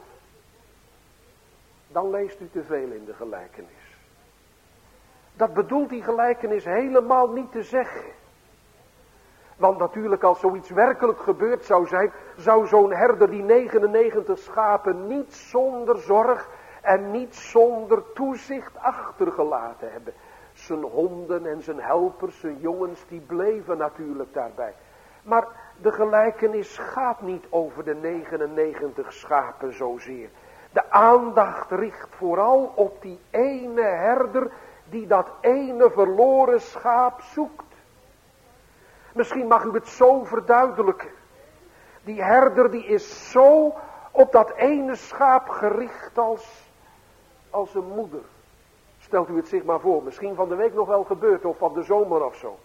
[SPEAKER 1] dan leest u te veel in de gelijkenis. Dat bedoelt die gelijkenis helemaal niet te zeggen. Want natuurlijk, als zoiets werkelijk gebeurd zou zijn, zou zo'n herder die negenennegentig schapen niet zonder zorg en niet zonder toezicht achtergelaten hebben. Zijn honden en zijn helpers, zijn jongens, die bleven natuurlijk daarbij. Maar de gelijkenis gaat niet over de negenennegentig schapen zozeer. De aandacht richt vooral op die ene herder die dat ene verloren schaap zoekt. Misschien mag u het zo verduidelijken. Die herder die is zo op dat ene schaap gericht als, als een moeder. Stelt u het zich maar voor, misschien van de week nog wel gebeurd of van de zomer of zo.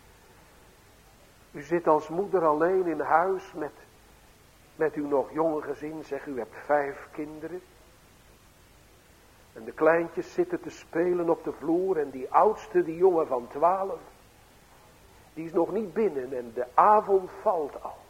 [SPEAKER 1] U zit als moeder alleen in huis met, met uw nog jonge gezin, zeg u hebt vijf kinderen. En de kleintjes zitten te spelen op de vloer en die oudste, die jongen van twaalf, die is nog niet binnen en de avond valt al.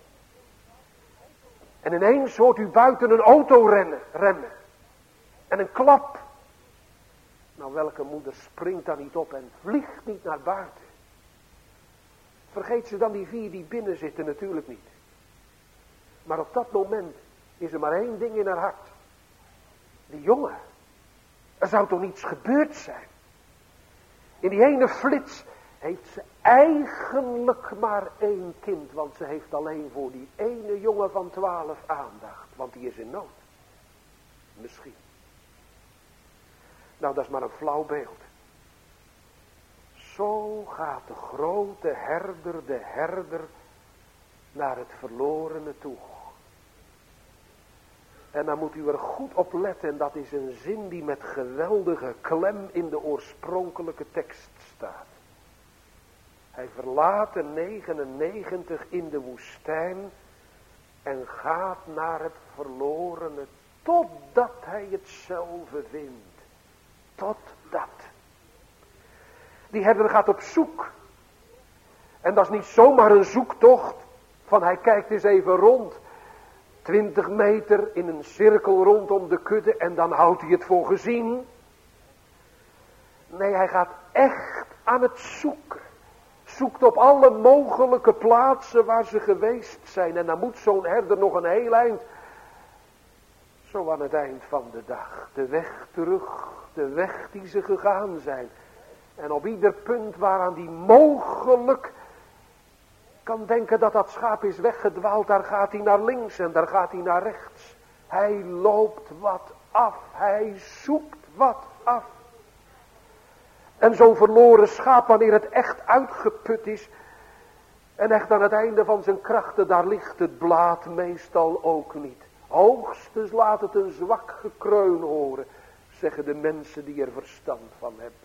[SPEAKER 1] En ineens hoort u buiten een auto rennen, remmen. En een klap. Nou, welke moeder springt daar niet op en vliegt niet naar buiten? Vergeet ze dan die vier die binnen zitten? Natuurlijk niet. Maar op dat moment is er maar één ding in haar hart. Die jongen. Er zou toch niets gebeurd zijn? In die ene flits heeft ze eigenlijk maar één kind. Want ze heeft alleen voor die ene jongen van twaalf aandacht. Want die is in nood. Misschien. Nou, dat is maar een flauw beeld. Zo gaat de grote herder, de herder, naar het verlorene toe. En dan moet u er goed op letten. En dat is een zin die met geweldige klem in de oorspronkelijke tekst staat. Hij verlaat de negenennegentig in de woestijn en gaat naar het verlorene totdat hij het zelf vindt. Totdat. Die herder gaat op zoek. En dat is niet zomaar een zoektocht van hij kijkt eens even rond. Twintig meter in een cirkel rondom de kudde en dan houdt hij het voor gezien. Nee, hij gaat echt aan het zoeken. Zoekt op alle mogelijke plaatsen waar ze geweest zijn. En dan moet zo'n herder nog een heel eind. Zo aan het eind van de dag. De weg terug. De weg die ze gegaan zijn. En op ieder punt waaraan die mogelijk kan denken dat dat schaap is weggedwaald. Daar gaat hij naar links en daar gaat hij naar rechts. Hij loopt wat af. Hij zoekt wat af. En zo'n verloren schaap, wanneer het echt uitgeput is en echt aan het einde van zijn krachten, daar ligt het blaad meestal ook niet. Hoogstens laat het een zwak gekreun horen, zeggen de mensen die er verstand van hebben.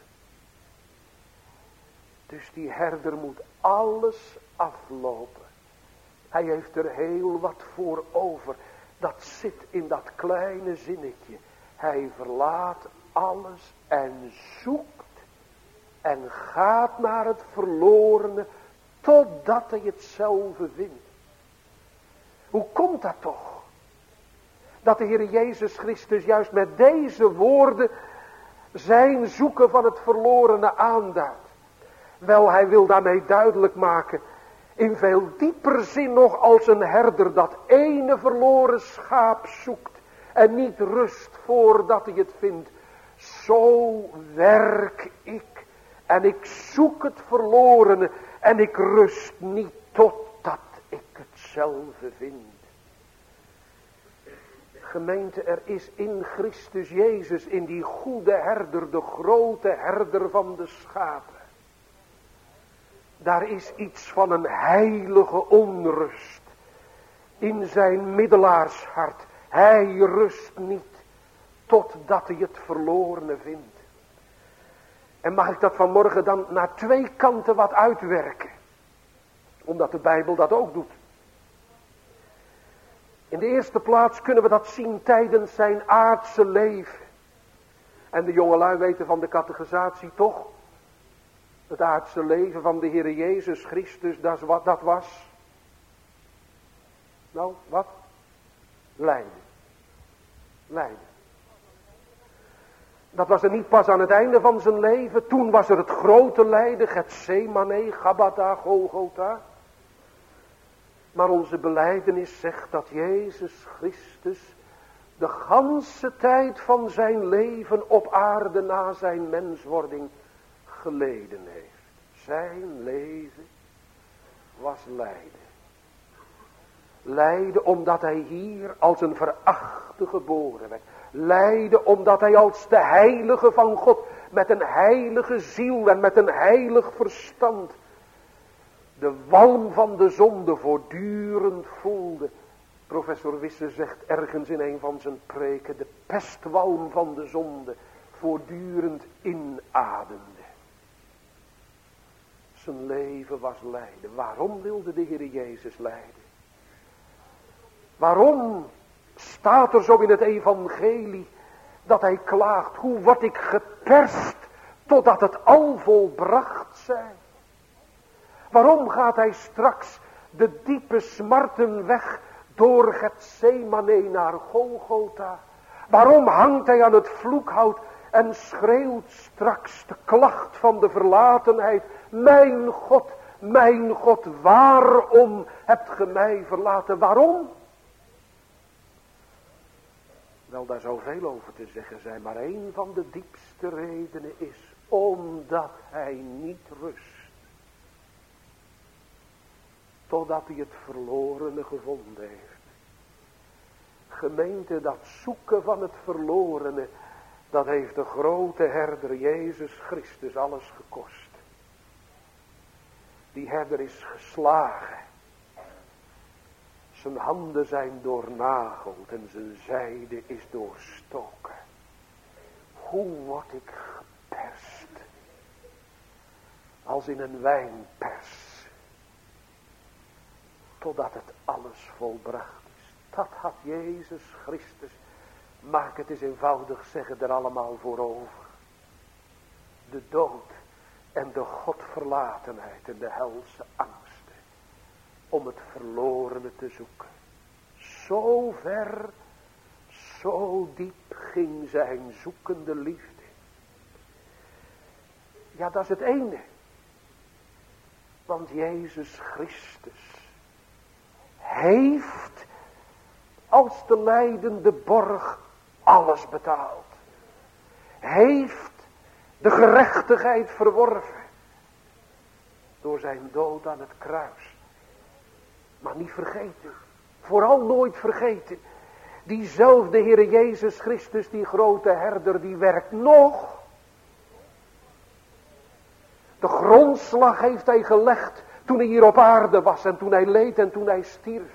[SPEAKER 1] Dus die herder moet alles aflopen. Hij heeft er heel wat voor over. Dat zit in dat kleine zinnetje. Hij verlaat alles en zoekt. En gaat naar het verlorene totdat hij het zelf vindt. Hoe komt dat toch? Dat de Heer Jezus Christus juist met deze woorden zijn zoeken van het verlorene aanduidt. Wel, hij wil daarmee duidelijk maken, in veel dieper zin nog als een herder dat ene verloren schaap zoekt en niet rust voordat hij het vindt. Zo werk ik. En ik zoek het verlorene en ik rust niet totdat ik het zelf vind. Gemeente, er is in Christus Jezus, in die goede herder, de grote herder van de schapen. Daar is iets van een heilige onrust in zijn middelaarshart. Hij rust niet totdat hij het verlorene vindt. En mag ik dat vanmorgen dan naar twee kanten wat uitwerken. Omdat de Bijbel dat ook doet. In de eerste plaats kunnen we dat zien tijdens zijn aardse leven. En de jongelui weten van de catechisatie toch. Het aardse leven van de Heer Jezus Christus, dat is wat dat was. Nou, wat? Lijden. Lijden. Dat was er niet pas aan het einde van zijn leven. Toen was er het grote lijden, Getsemane, Gabbatha, Golgotha. Maar onze belijdenis zegt dat Jezus Christus de ganse tijd van zijn leven op aarde na zijn menswording geleden heeft. Zijn leven was lijden. Lijden omdat hij hier als een verachte geboren werd. Lijden omdat hij als de heilige van God met een heilige ziel en met een heilig verstand de walm van de zonde voortdurend voelde. Professor Wisse zegt ergens in een van zijn preken, de pestwalm van de zonde voortdurend inademde. Zijn leven was lijden. Waarom wilde de Heer Jezus lijden? Waarom staat er zo in het evangelie dat hij klaagt? Hoe word ik geperst totdat het al volbracht zij? Waarom gaat hij straks de diepe smarten weg door Getsemane naar Golgotha? Waarom hangt hij aan het vloekhout en schreeuwt straks de klacht van de verlatenheid? Mijn God, mijn God, waarom hebt ge mij verlaten? Waarom? Wel, daar zou veel over te zeggen zijn, maar een van de diepste redenen is omdat hij niet rust. Totdat hij het verlorene gevonden heeft. Gemeente, dat zoeken van het verlorene, dat heeft de grote herder Jezus Christus alles gekost. Die herder is geslagen. Zijn handen zijn doornageld en zijn zijde is doorstoken. Hoe word ik geperst? Als in een wijnpers. Totdat het alles volbracht is. Dat had Jezus Christus, maak het eens eenvoudig zeggen, er allemaal voor over. De dood en de godverlatenheid en de helse angsten. Om het verlorene te zoeken. Zo ver, zo diep ging zijn zoekende liefde. Ja, dat is het ene. Want Jezus Christus heeft als de lijdende borg alles betaald. Heeft de gerechtigheid verworven. Door zijn dood aan het kruis. Maar niet vergeten. Vooral nooit vergeten. Diezelfde Heer Jezus Christus, die grote herder, die werkt nog. De grondslag heeft hij gelegd toen hij hier op aarde was en toen hij leed en toen hij stierf.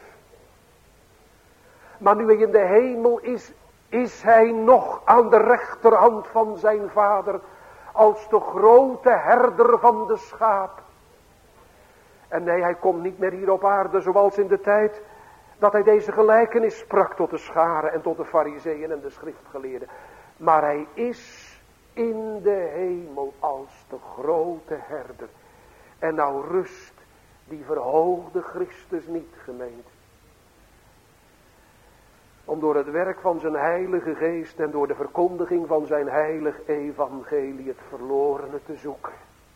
[SPEAKER 1] Maar nu hij in de hemel is, is hij nog aan de rechterhand van zijn Vader als de grote herder van de schaap. En nee, hij komt niet meer hier op aarde zoals in de tijd dat hij deze gelijkenis sprak tot de scharen en tot de farizeeën en de schriftgeleerden. Maar hij is in de hemel als de grote herder. En nou rust die verhoogde Christus niet, gemeente. Om door het werk van zijn heilige geest en door de verkondiging van zijn heilig evangelie het verlorene te zoeken.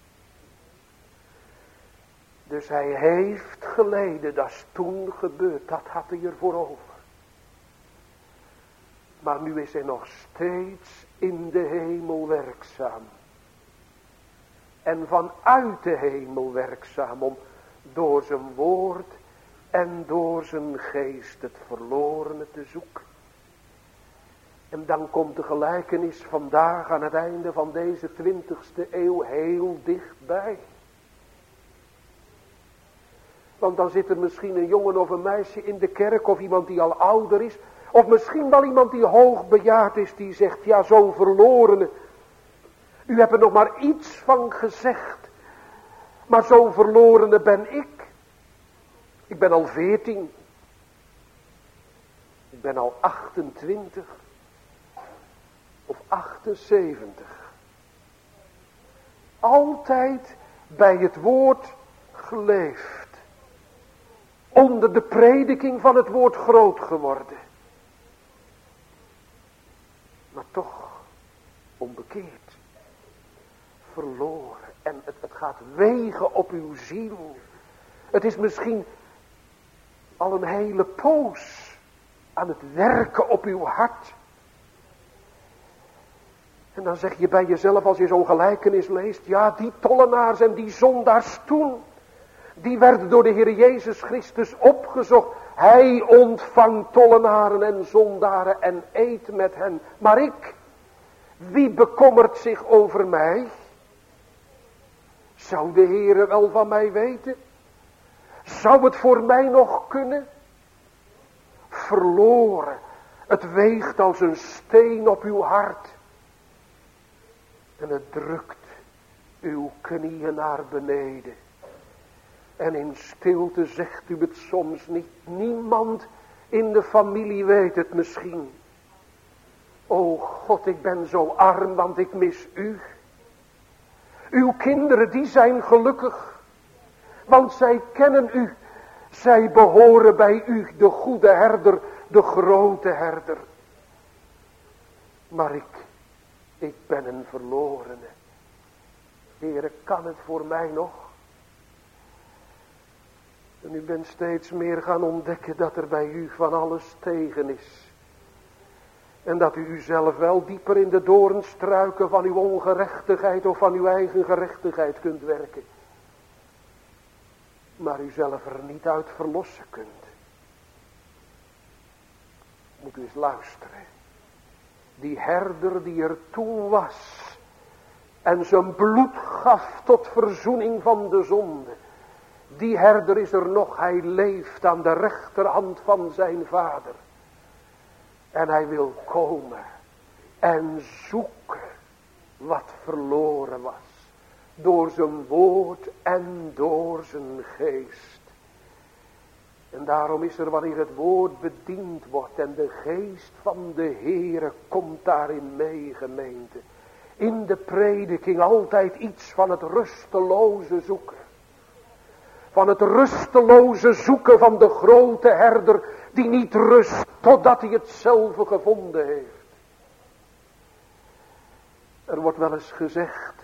[SPEAKER 1] Dus hij heeft geleden, dat is toen gebeurd, dat had hij ervoor over. Maar nu is hij nog steeds in de hemel werkzaam. En vanuit de hemel werkzaam om door zijn woord en door zijn geest het verlorene te zoeken. En dan komt de gelijkenis vandaag aan het einde van deze twintigste eeuw heel dichtbij. Want dan zit er misschien een jongen of een meisje in de kerk of iemand die al ouder is. Of misschien wel iemand die hoogbejaard is die zegt, ja, zo'n verlorene. U hebt er nog maar iets van gezegd. Maar zo'n verlorene ben ik. Ik ben al veertien. Ik ben al achtentwintig. Of achtenzeventig. Altijd bij het woord geleefd. Onder de prediking van het woord groot geworden. Maar toch onbekeerd. Verloren. En het, het gaat wegen op uw ziel. Het is misschien al een hele poos aan het werken op uw hart. En dan zeg je bij jezelf als je zo'n gelijkenis leest. Ja, die tollenaars en die zondaars toen. Die werden door de Heer Jezus Christus opgezocht. Hij ontvangt tollenaren en zondaren en eet met hen. Maar ik, Wie bekommert zich over mij? Zou de Heere wel van mij weten? Zou het voor mij nog kunnen? Verloren, het weegt als een steen op uw hart. En het drukt uw knieën naar beneden. En in stilte zegt u het soms niet. Niemand in de familie weet het misschien. O God, ik ben zo arm, want ik mis u. Uw kinderen, die zijn gelukkig. Want zij kennen u. Zij behoren bij u, de goede herder, de grote herder. Maar ik, ik ben een verlorene. Heere, kan het voor mij nog? En u bent steeds meer gaan ontdekken dat er bij u van alles tegen is. En dat u uzelf wel dieper in de doornstruiken van uw ongerechtigheid of van uw eigen gerechtigheid kunt werken. Maar u zelf er niet uit verlossen kunt. Moet u eens luisteren. Die herder die er toen was en zijn bloed gaf tot verzoening van de zonde. Die herder is er nog, hij leeft aan de rechterhand van zijn vader. En hij wil komen en zoeken wat verloren was. Door zijn woord en door zijn geest. En daarom is er wanneer het woord bediend wordt en de geest van de Heere komt daarin mee, gemeente. In de prediking altijd iets van het rusteloze zoeken. Van het rusteloze zoeken van de grote herder die niet rust totdat hij het zelf gevonden heeft. Er wordt wel eens gezegd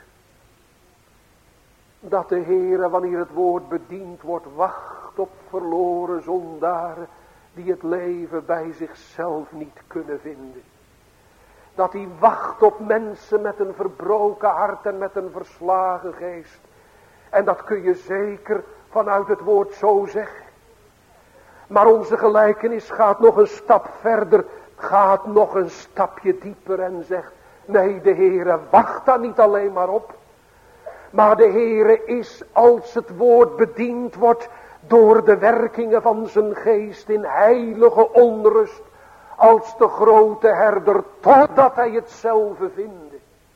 [SPEAKER 1] dat de Heere wanneer het woord bediend wordt wacht op verloren zondaren die het leven bij zichzelf niet kunnen vinden. Dat hij wacht op mensen met een verbroken hart en met een verslagen geest. En dat kun je zeker vanuit het woord zo zeggen. Maar onze gelijkenis gaat nog een stap verder, gaat nog een stapje dieper en zegt, nee, de Heere wacht daar niet alleen maar op. Maar de Heere is, als het woord bediend wordt, door de werkingen van zijn geest in heilige onrust, als de grote herder, totdat hij het zelf vinde.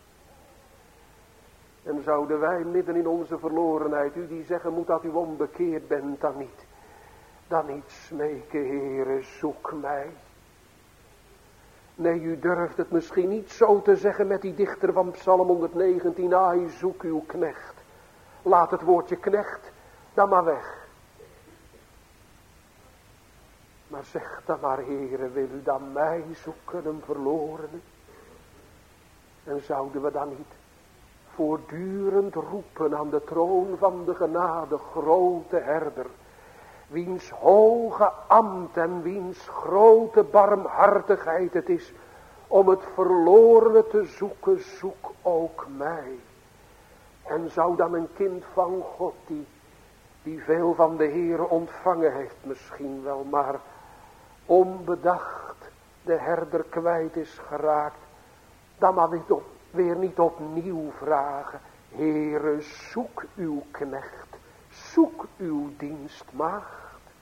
[SPEAKER 1] En zouden wij midden in onze verlorenheid, u die zeggen moet dat u onbekeerd bent, dan niet. Dan niet smeken, Heere, zoek mij. Nee, u durft het misschien niet zo te zeggen met die dichter van Psalm honderdnegentien. Ai, zoek uw knecht. Laat het woordje knecht dan maar weg. Maar zeg dan maar, Heere, wil u dan mij zoeken, een verlorene? En zouden we dan niet voortdurend roepen aan de troon van de genade, grote herder, wiens hoge ambt en wiens grote barmhartigheid het is om het verlorene te zoeken, zoek ook mij. En zou dan een kind van God die, die veel van de Heere ontvangen heeft misschien wel, maar onbedacht de herder kwijt is geraakt, dan maar weer, op, weer niet opnieuw vragen, Heere, zoek uw knecht, zoek uw dienstmaagd.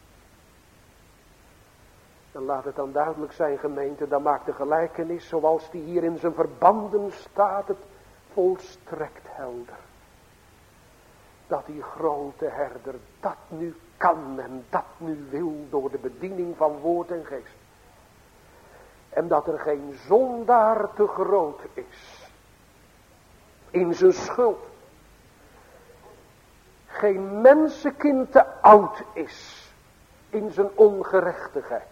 [SPEAKER 1] En laat het dan duidelijk zijn, gemeente, dan maakt de gelijkenis zoals die hier in zijn verbanden staat het volstrekt helder. Dat die grote herder dat nu kan en dat nu wil door de bediening van woord en geest. En dat er geen zondaar te groot is in zijn schuld. Geen mensenkind te oud is in zijn ongerechtigheid.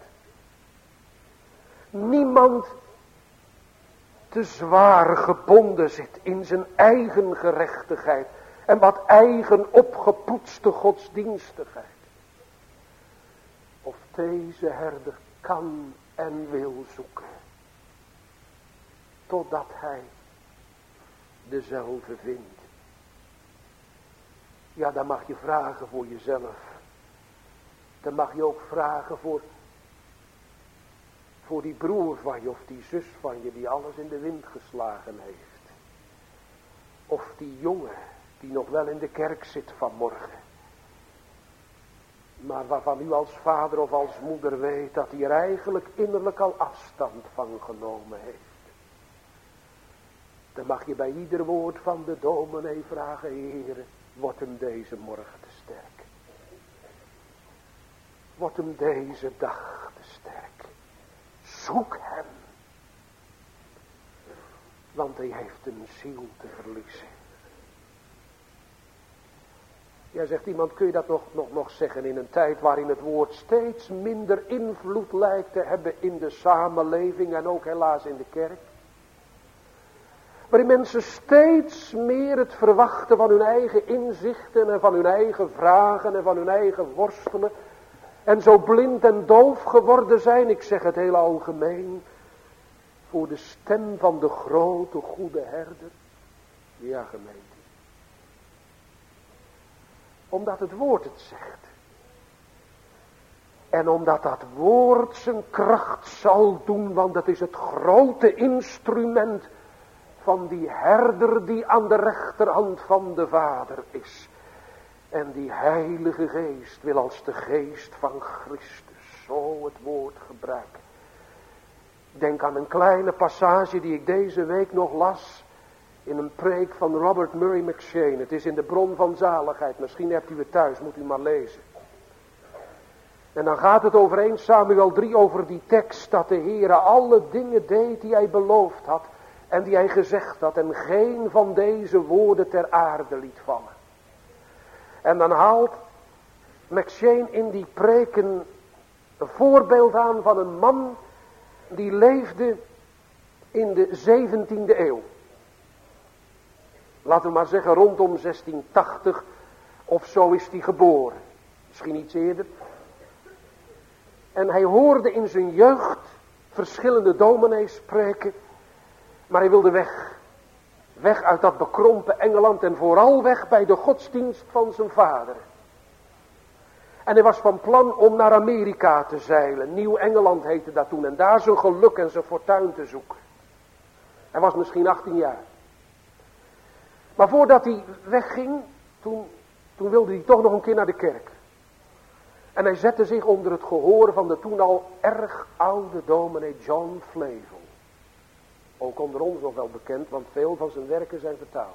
[SPEAKER 1] Niemand te zwaar gebonden zit in zijn eigen gerechtigheid en wat eigen opgepoetste godsdienstigheid. Of deze herder kan en wil zoeken, totdat hij dezelfde vindt. Ja, dan mag je vragen voor jezelf. Dan mag je ook vragen voor
[SPEAKER 3] Voor die broer van je of die zus van je die alles in de wind geslagen heeft. Of die jongen die nog wel in de kerk zit vanmorgen. Maar waarvan u als vader of als moeder weet dat hij er eigenlijk innerlijk al afstand van genomen heeft. Dan mag je bij ieder woord van de dominee vragen, Heere, wordt hem deze morgen te sterk. Wordt hem deze dag te sterk. Zoek hem. Want hij heeft een ziel te verliezen. Ja, zegt iemand, kun je dat nog, nog, nog zeggen in een tijd waarin het woord steeds minder invloed lijkt te hebben in de samenleving en ook helaas in de kerk? Waarin mensen steeds meer het verwachten van hun eigen inzichten en van hun eigen vragen en van hun eigen worstelen. En zo blind en doof geworden zijn, ik zeg het heel algemeen, voor de stem van de grote goede herder. Ja, gemeente. Omdat het woord het zegt. En omdat dat woord zijn kracht zal doen, want het is het grote instrument van die herder die aan de rechterhand van de Vader is. En die Heilige Geest wil als de geest van Christus zo het woord gebruiken. Denk aan een kleine passage die ik deze week nog las in een preek van Robert Murray M'Cheyne. Het is in de bron van zaligheid. Misschien hebt u het thuis, moet u maar lezen. En dan gaat het over Eerste Samuel drie over die tekst dat de Heere alle dingen deed die hij beloofd had en die hij gezegd had en geen van deze woorden ter aarde liet vallen. En dan haalt M'Cheyne in die preken een voorbeeld aan van een man die leefde in de zeventiende eeuw. Laten we maar zeggen rondom zestien tachtig of zo is hij geboren. Misschien iets eerder. En hij hoorde in zijn jeugd verschillende dominees spreken. Maar hij wilde weg. Weg uit dat bekrompen Engeland en vooral weg bij de godsdienst van zijn vader. En hij was van plan om naar Amerika te zeilen. Nieuw-Engeland heette dat toen. En daar zijn geluk en zijn fortuin te zoeken. Hij was misschien achttien jaar. Maar voordat hij wegging, toen, toen wilde hij toch nog een keer naar de kerk. En hij zette zich onder het gehoor van de toen al erg oude dominee John Flavel. Ook onder ons nog wel bekend, want veel van zijn werken zijn vertaald.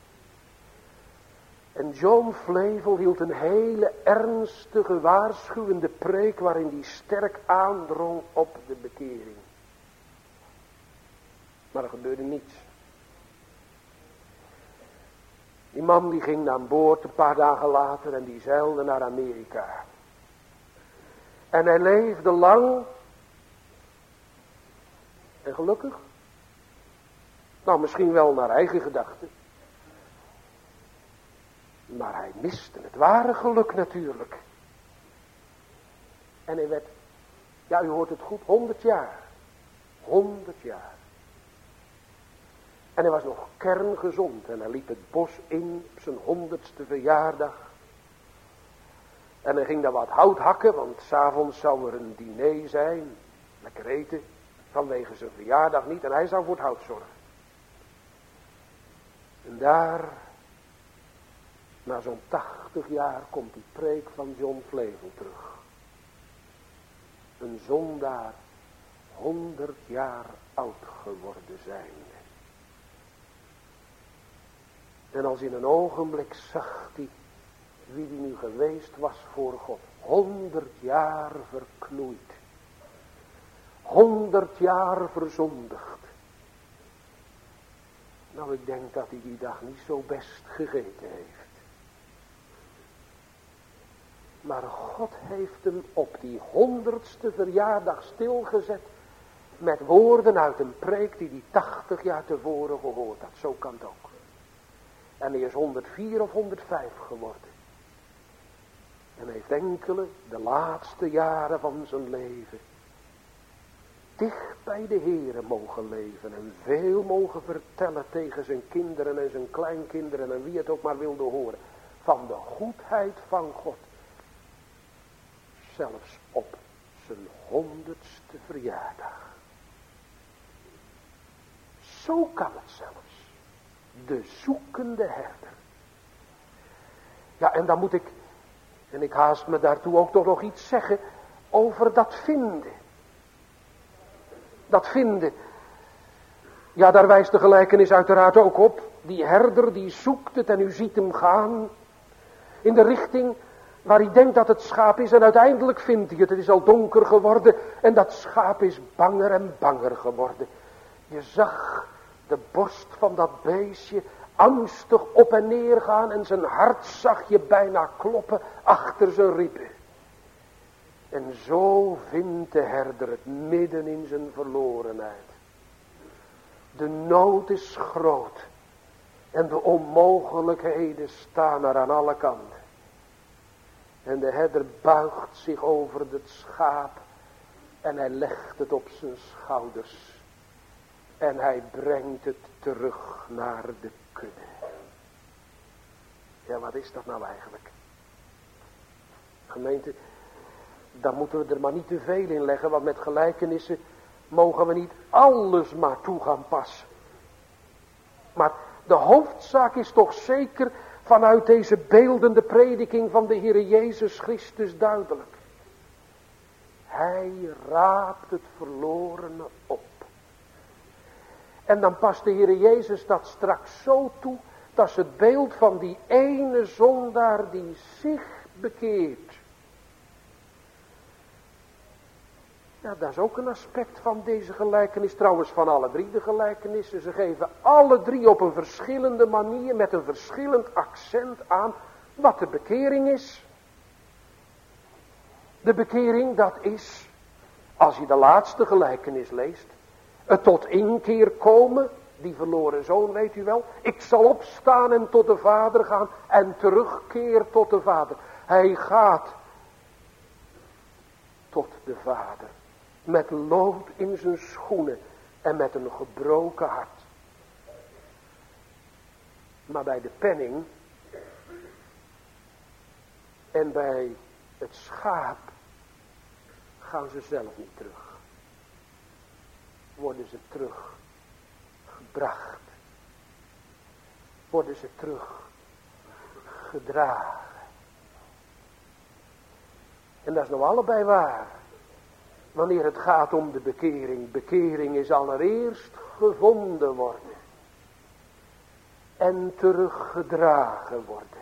[SPEAKER 3] En John Flavel hield een hele ernstige, waarschuwende preek waarin hij sterk aandrong op de bekering. Maar er gebeurde niets. Die man die ging aan boord een paar dagen later en die zeilde naar Amerika. En hij leefde lang en gelukkig. Nou, misschien wel naar eigen gedachten. Maar hij miste het ware geluk natuurlijk. En hij werd, ja u hoort het goed, honderd jaar. Honderd jaar. En hij was nog kerngezond en hij liep het bos in op zijn honderdste verjaardag. En hij ging daar wat hout hakken, want 's avonds zou er een diner zijn. Lekker eten, vanwege zijn verjaardag niet. En hij zou voor het hout zorgen. En daar, na zo'n tachtig jaar, komt die preek van John Flavel terug. Een zondaar, honderd jaar oud geworden zijnde. En als in een ogenblik zag hij wie die nu geweest was voor God. Honderd jaar verknoeid. Honderd jaar verzondigd. Nou, ik denk dat hij die dag niet zo best gegeten heeft. Maar God heeft hem op die honderdste verjaardag stilgezet met woorden uit een preek die hij tachtig jaar tevoren gehoord had. Zo kan het ook. En hij is honderdvier of honderdvijf geworden. En heeft enkele, de laatste jaren van zijn leven, dicht bij de Heere mogen leven. En veel mogen vertellen tegen zijn kinderen en zijn kleinkinderen en wie het ook maar wilde horen. Van de goedheid van God. Zelfs op zijn honderdste verjaardag. Zo kan het zelfs. De zoekende herder. Ja, en dan moet ik, en ik haast me daartoe ook toch nog iets zeggen over dat vinden. Dat vinden. Ja, daar wijst de gelijkenis uiteraard ook op. Die herder die zoekt het en u ziet hem gaan in de richting waar hij denkt dat het schaap is en uiteindelijk vindt hij het. Het is al donker geworden en dat schaap is banger en banger geworden. Je zag de borst van dat beestje angstig op en neer gaan en zijn hart zag je bijna kloppen achter zijn ribben. En zo vindt de herder het midden in zijn verlorenheid. De nood is groot en de onmogelijkheden staan er aan alle kanten. En de herder buigt zich over het schaap en hij legt het op zijn schouders. En hij brengt het terug naar de kudde. Ja, wat is dat nou eigenlijk? Gemeente, daar moeten we er maar niet te veel in leggen, want met gelijkenissen mogen we niet alles maar toe gaan passen. Maar de hoofdzaak is toch zeker vanuit deze beeldende prediking van de Heere Jezus Christus duidelijk. Hij raapt het verlorene op. En dan past de Heere Jezus dat straks zo toe, dat is het beeld van die ene zondaar die zich bekeert. Ja, dat is ook een aspect van deze gelijkenis, trouwens van alle drie de gelijkenissen. Ze geven alle drie op een verschillende manier, met een verschillend accent aan wat de bekering is. De bekering, dat is, als je de laatste gelijkenis leest, het tot inkeer komen, die verloren zoon weet u wel. Ik zal opstaan en tot de Vader gaan en terugkeer tot de Vader. Hij gaat tot de Vader. Met lood in zijn schoenen en met een gebroken hart. Maar bij de penning en bij het schaap gaan ze zelf niet terug. Worden ze teruggebracht. Worden ze teruggedragen. En dat is nou allebei waar. Wanneer het gaat om de bekering. Bekering is allereerst gevonden worden. En teruggedragen worden.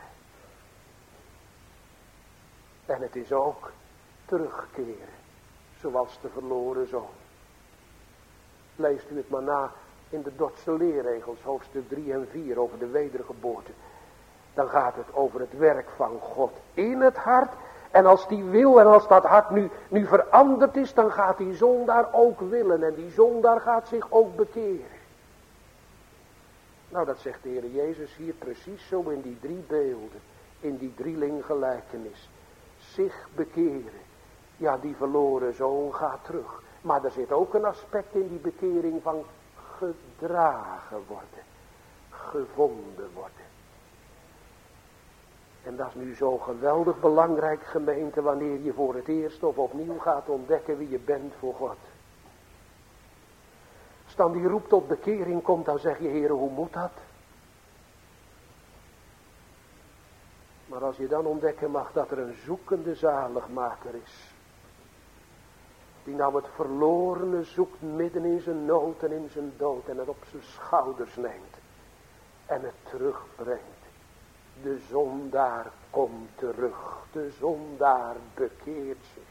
[SPEAKER 3] En het is ook terugkeren. Zoals de verloren zoon. Leest u het maar na in de Dordtse leerregels, hoofdstuk drie en vier over de wedergeboorte. Dan gaat het over het werk van God in het hart. En als die wil en als dat hart nu, nu veranderd is, dan gaat die zondaar ook willen. En die zondaar gaat zich ook bekeren. Nou, dat zegt de Heer Jezus hier precies zo in die drie beelden. In die drielinggelijkenis. Zich bekeren. Ja, die verloren zoon gaat terug. Maar er zit ook een aspect in die bekering van gedragen worden. Gevonden worden. En dat is nu zo geweldig belangrijk, gemeente, wanneer je voor het eerst of opnieuw gaat ontdekken wie je bent voor God. Als dan die roep tot bekering komt, dan zeg je, Heere, hoe moet dat? Maar als je dan ontdekken mag dat er een zoekende zaligmaker is. Die nou het verlorene zoekt midden in zijn nood en in zijn dood en het op zijn schouders neemt. En het terugbrengt. De zondaar komt terug. De zondaar bekeert zich.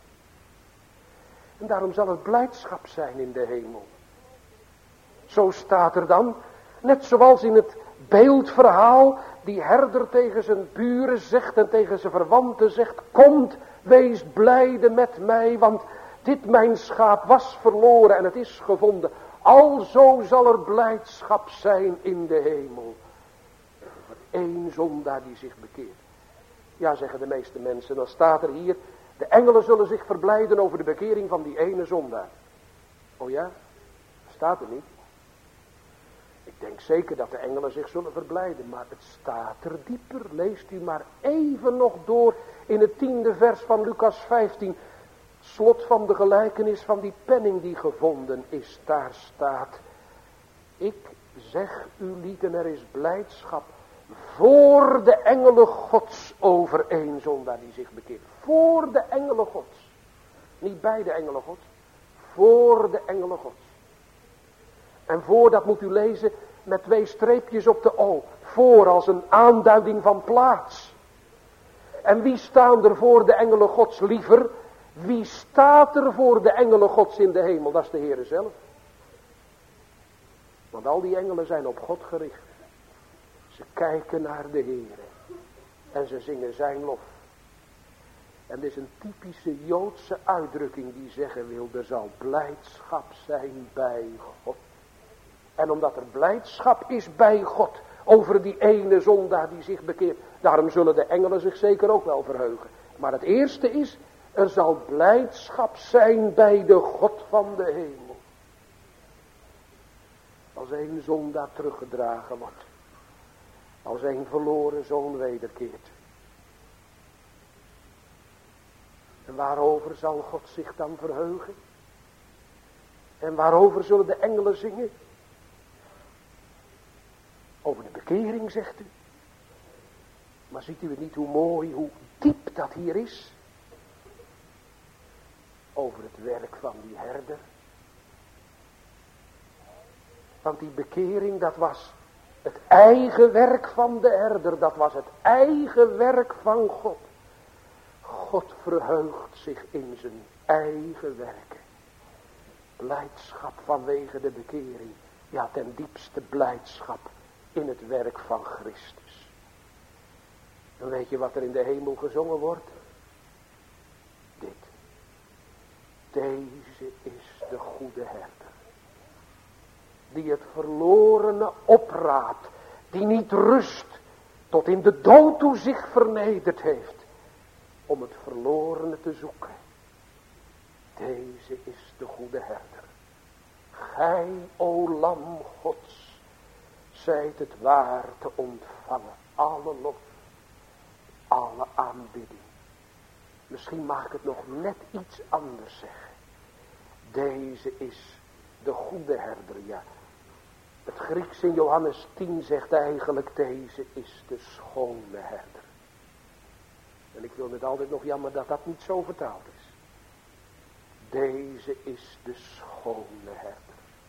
[SPEAKER 3] En daarom zal het blijdschap zijn in de hemel. Zo staat er dan, net zoals in het beeldverhaal, die herder tegen zijn buren zegt en tegen zijn verwanten zegt, komt, wees blijde met mij, want dit mijn schaap was verloren en het is gevonden. Alzo zal er blijdschap zijn in de hemel. Voor één zondaar die zich bekeert. Ja, zeggen de meeste mensen, dan staat er hier, de engelen zullen zich verblijden over de bekering van die ene zondaar. Oh ja, dat staat er niet. Ik denk zeker dat de engelen zich zullen verblijden, maar het staat er dieper. Leest u maar even nog door in het tiende vers van Lucas vijftien. slot van de gelijkenis van die penning die gevonden is, daar staat: ik zeg u lieden, er is blijdschap voor de engelen Gods over één zondaar die zich bekeert. Voor de engelen Gods. Niet bij de engelen Gods. Voor de engelen Gods. En voor, dat moet u lezen met twee streepjes op de O. Voor als een aanduiding van plaats. En wie staan er voor de engelen Gods liever? Wie staat er voor de engelen Gods in de hemel? Dat is de Heere zelf. Want al die engelen zijn op God gericht. Ze kijken naar de Heere. En ze zingen zijn lof. En dit is een typische Joodse uitdrukking die zeggen wil: er zal blijdschap zijn bij God. En omdat er blijdschap is bij God over die ene zondaar die zich bekeert, daarom zullen de engelen zich zeker ook wel verheugen. Maar het eerste is, er zal blijdschap zijn bij de God van de hemel. Als een zondaar teruggedragen wordt. Als een verloren zoon wederkeert. En waarover zal God zich dan verheugen? En waarover zullen de engelen zingen? Over de bekering, zegt u. Maar ziet u het niet hoe mooi, hoe diep dat hier is? Over het werk van die herder. Want die bekering, dat was het eigen werk van de herder. Dat was het eigen werk van God. God verheugt zich in zijn eigen werken. Blijdschap vanwege de bekering. Ja, ten diepste blijdschap in het werk van Christus. En weet je wat er in de hemel gezongen wordt? Dit. Deze is de goede herder. Die het verlorene opraapt. Die niet rust tot in de dood toe zich vernederd heeft. Om het verlorene te zoeken. Deze is de goede herder. Gij, o lam Gods, zijt het waar te ontvangen. Alle lof, alle aanbidding. Misschien mag ik het nog net iets anders zeggen. Deze is de goede herder, ja. Het Grieks in Johannes tien zegt eigenlijk: deze is de schone herder. En ik wil het altijd nog jammer dat dat niet zo vertaald is. Deze is de schone herder.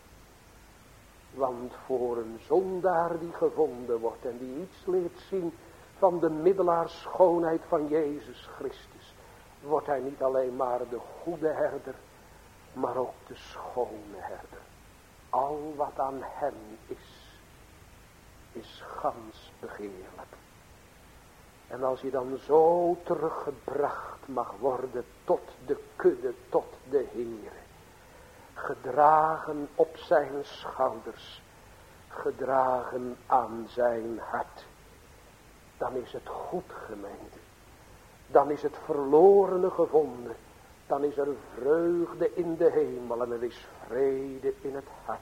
[SPEAKER 3] Want voor een zondaar die gevonden wordt en die iets leert zien van de middelaars schoonheid van Jezus Christus, wordt hij niet alleen maar de goede herder, maar ook de schone herder. Al wat aan hem is, is gans begeerlijk. En als je dan zo teruggebracht mag worden tot de kudde, tot de Heere, gedragen op zijn schouders, gedragen aan zijn hart, dan is het goed, gemeente. Dan is het verlorene gevonden. Dan is er vreugde in de hemel en er is vrede in het hart.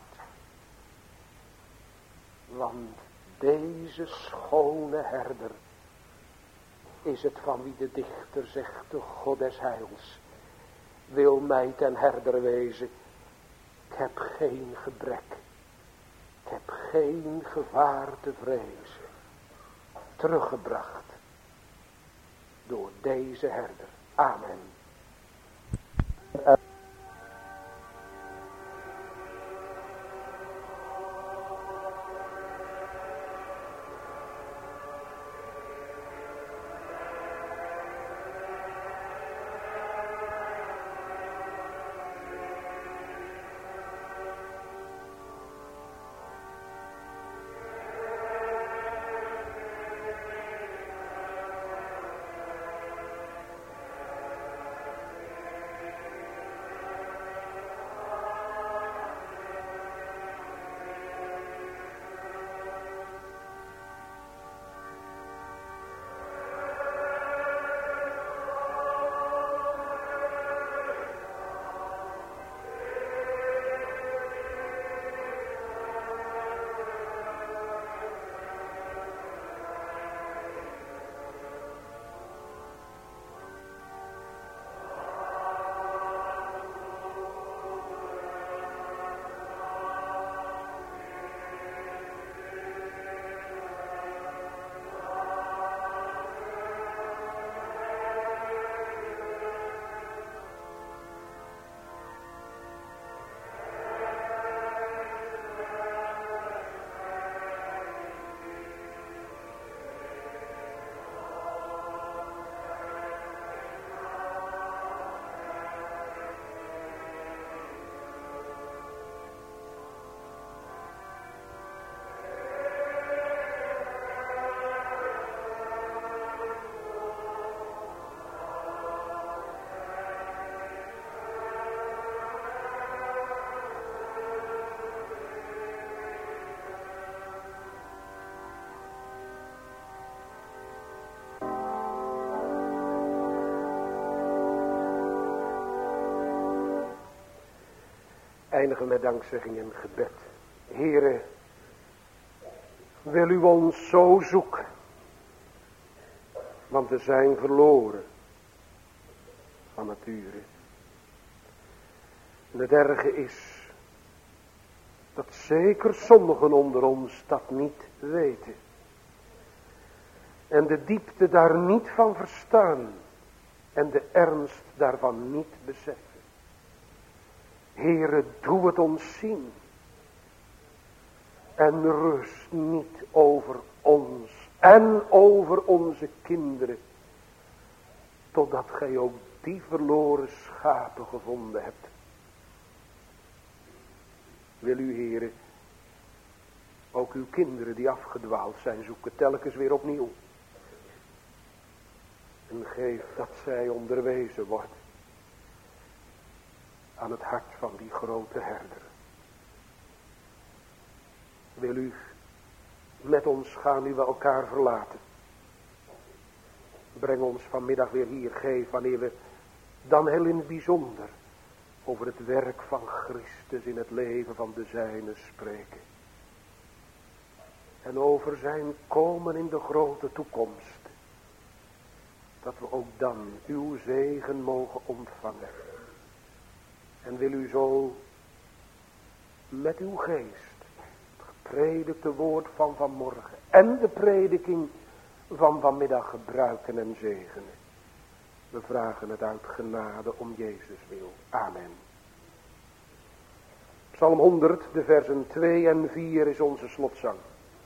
[SPEAKER 3] Want deze schone herder is het van wie de dichter zegt: de God des heils wil mij ten herder wezen. Ik heb geen gebrek. Ik heb geen gevaar te vrezen. Teruggebracht door deze herder. Amen. eindigen met dankzegging en gebed. Heere, wil u ons zo zoeken, want we zijn verloren van nature. En het erge is dat zeker sommigen onder ons dat niet weten. En de diepte daar niet van verstaan. En de ernst daarvan niet beseffen. Heere, doe het ons zien. En rust niet over ons en over onze kinderen. Totdat gij ook die verloren schapen gevonden hebt. Wil u, Heere, ook uw kinderen die afgedwaald zijn zoeken telkens weer opnieuw. En geef dat zij onderwezen worden aan het hart van die grote herder. Wil u met ons gaan nu we elkaar verlaten. Breng ons vanmiddag weer hier, geef wanneer we dan heel in het bijzonder over het werk van Christus in het leven van de zijnen spreken. En over zijn komen in de grote toekomst. Dat we ook dan uw zegen mogen ontvangen. En wil u zo met uw geest het gepredikte woord van vanmorgen en de prediking van vanmiddag gebruiken en zegenen. We vragen het uit genade om Jezus wil. Amen. Psalm honderd, de versen twee en vier is onze slotzang.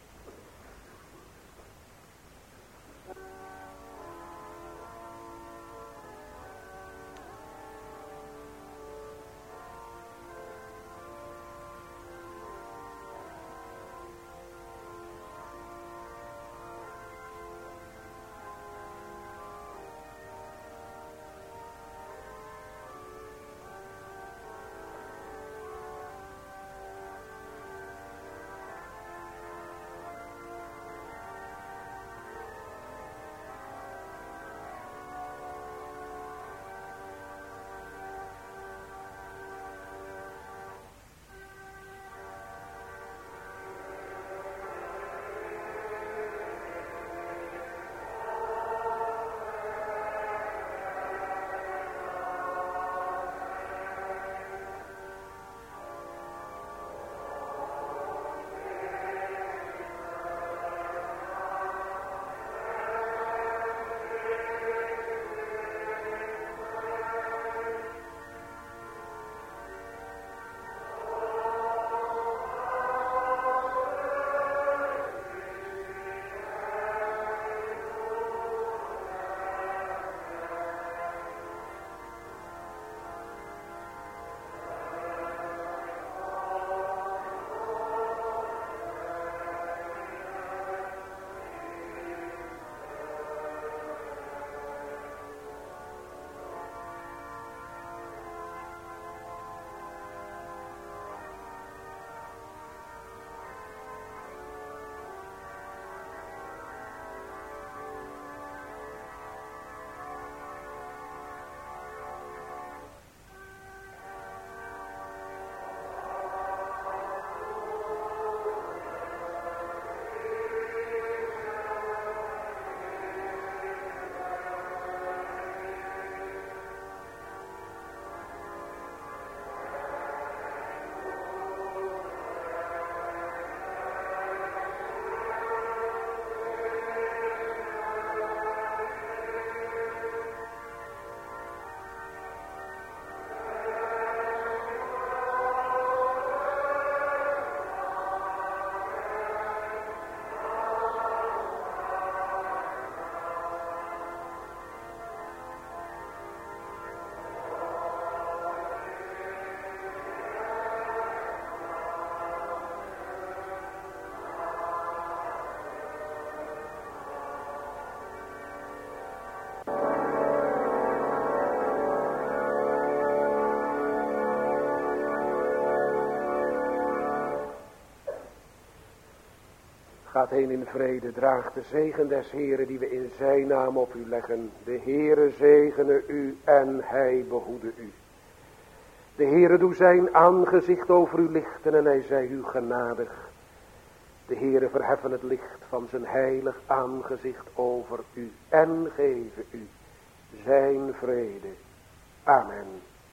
[SPEAKER 3] Gaat heen in vrede, draagt de zegen des Heren die we in zijn naam op u leggen. De Heere zegene u en hij behoede u. De Heere doe zijn aangezicht over u lichten en hij zij u genadig. De Heere verheffen het licht van zijn heilig aangezicht over u en geven u zijn vrede. Amen.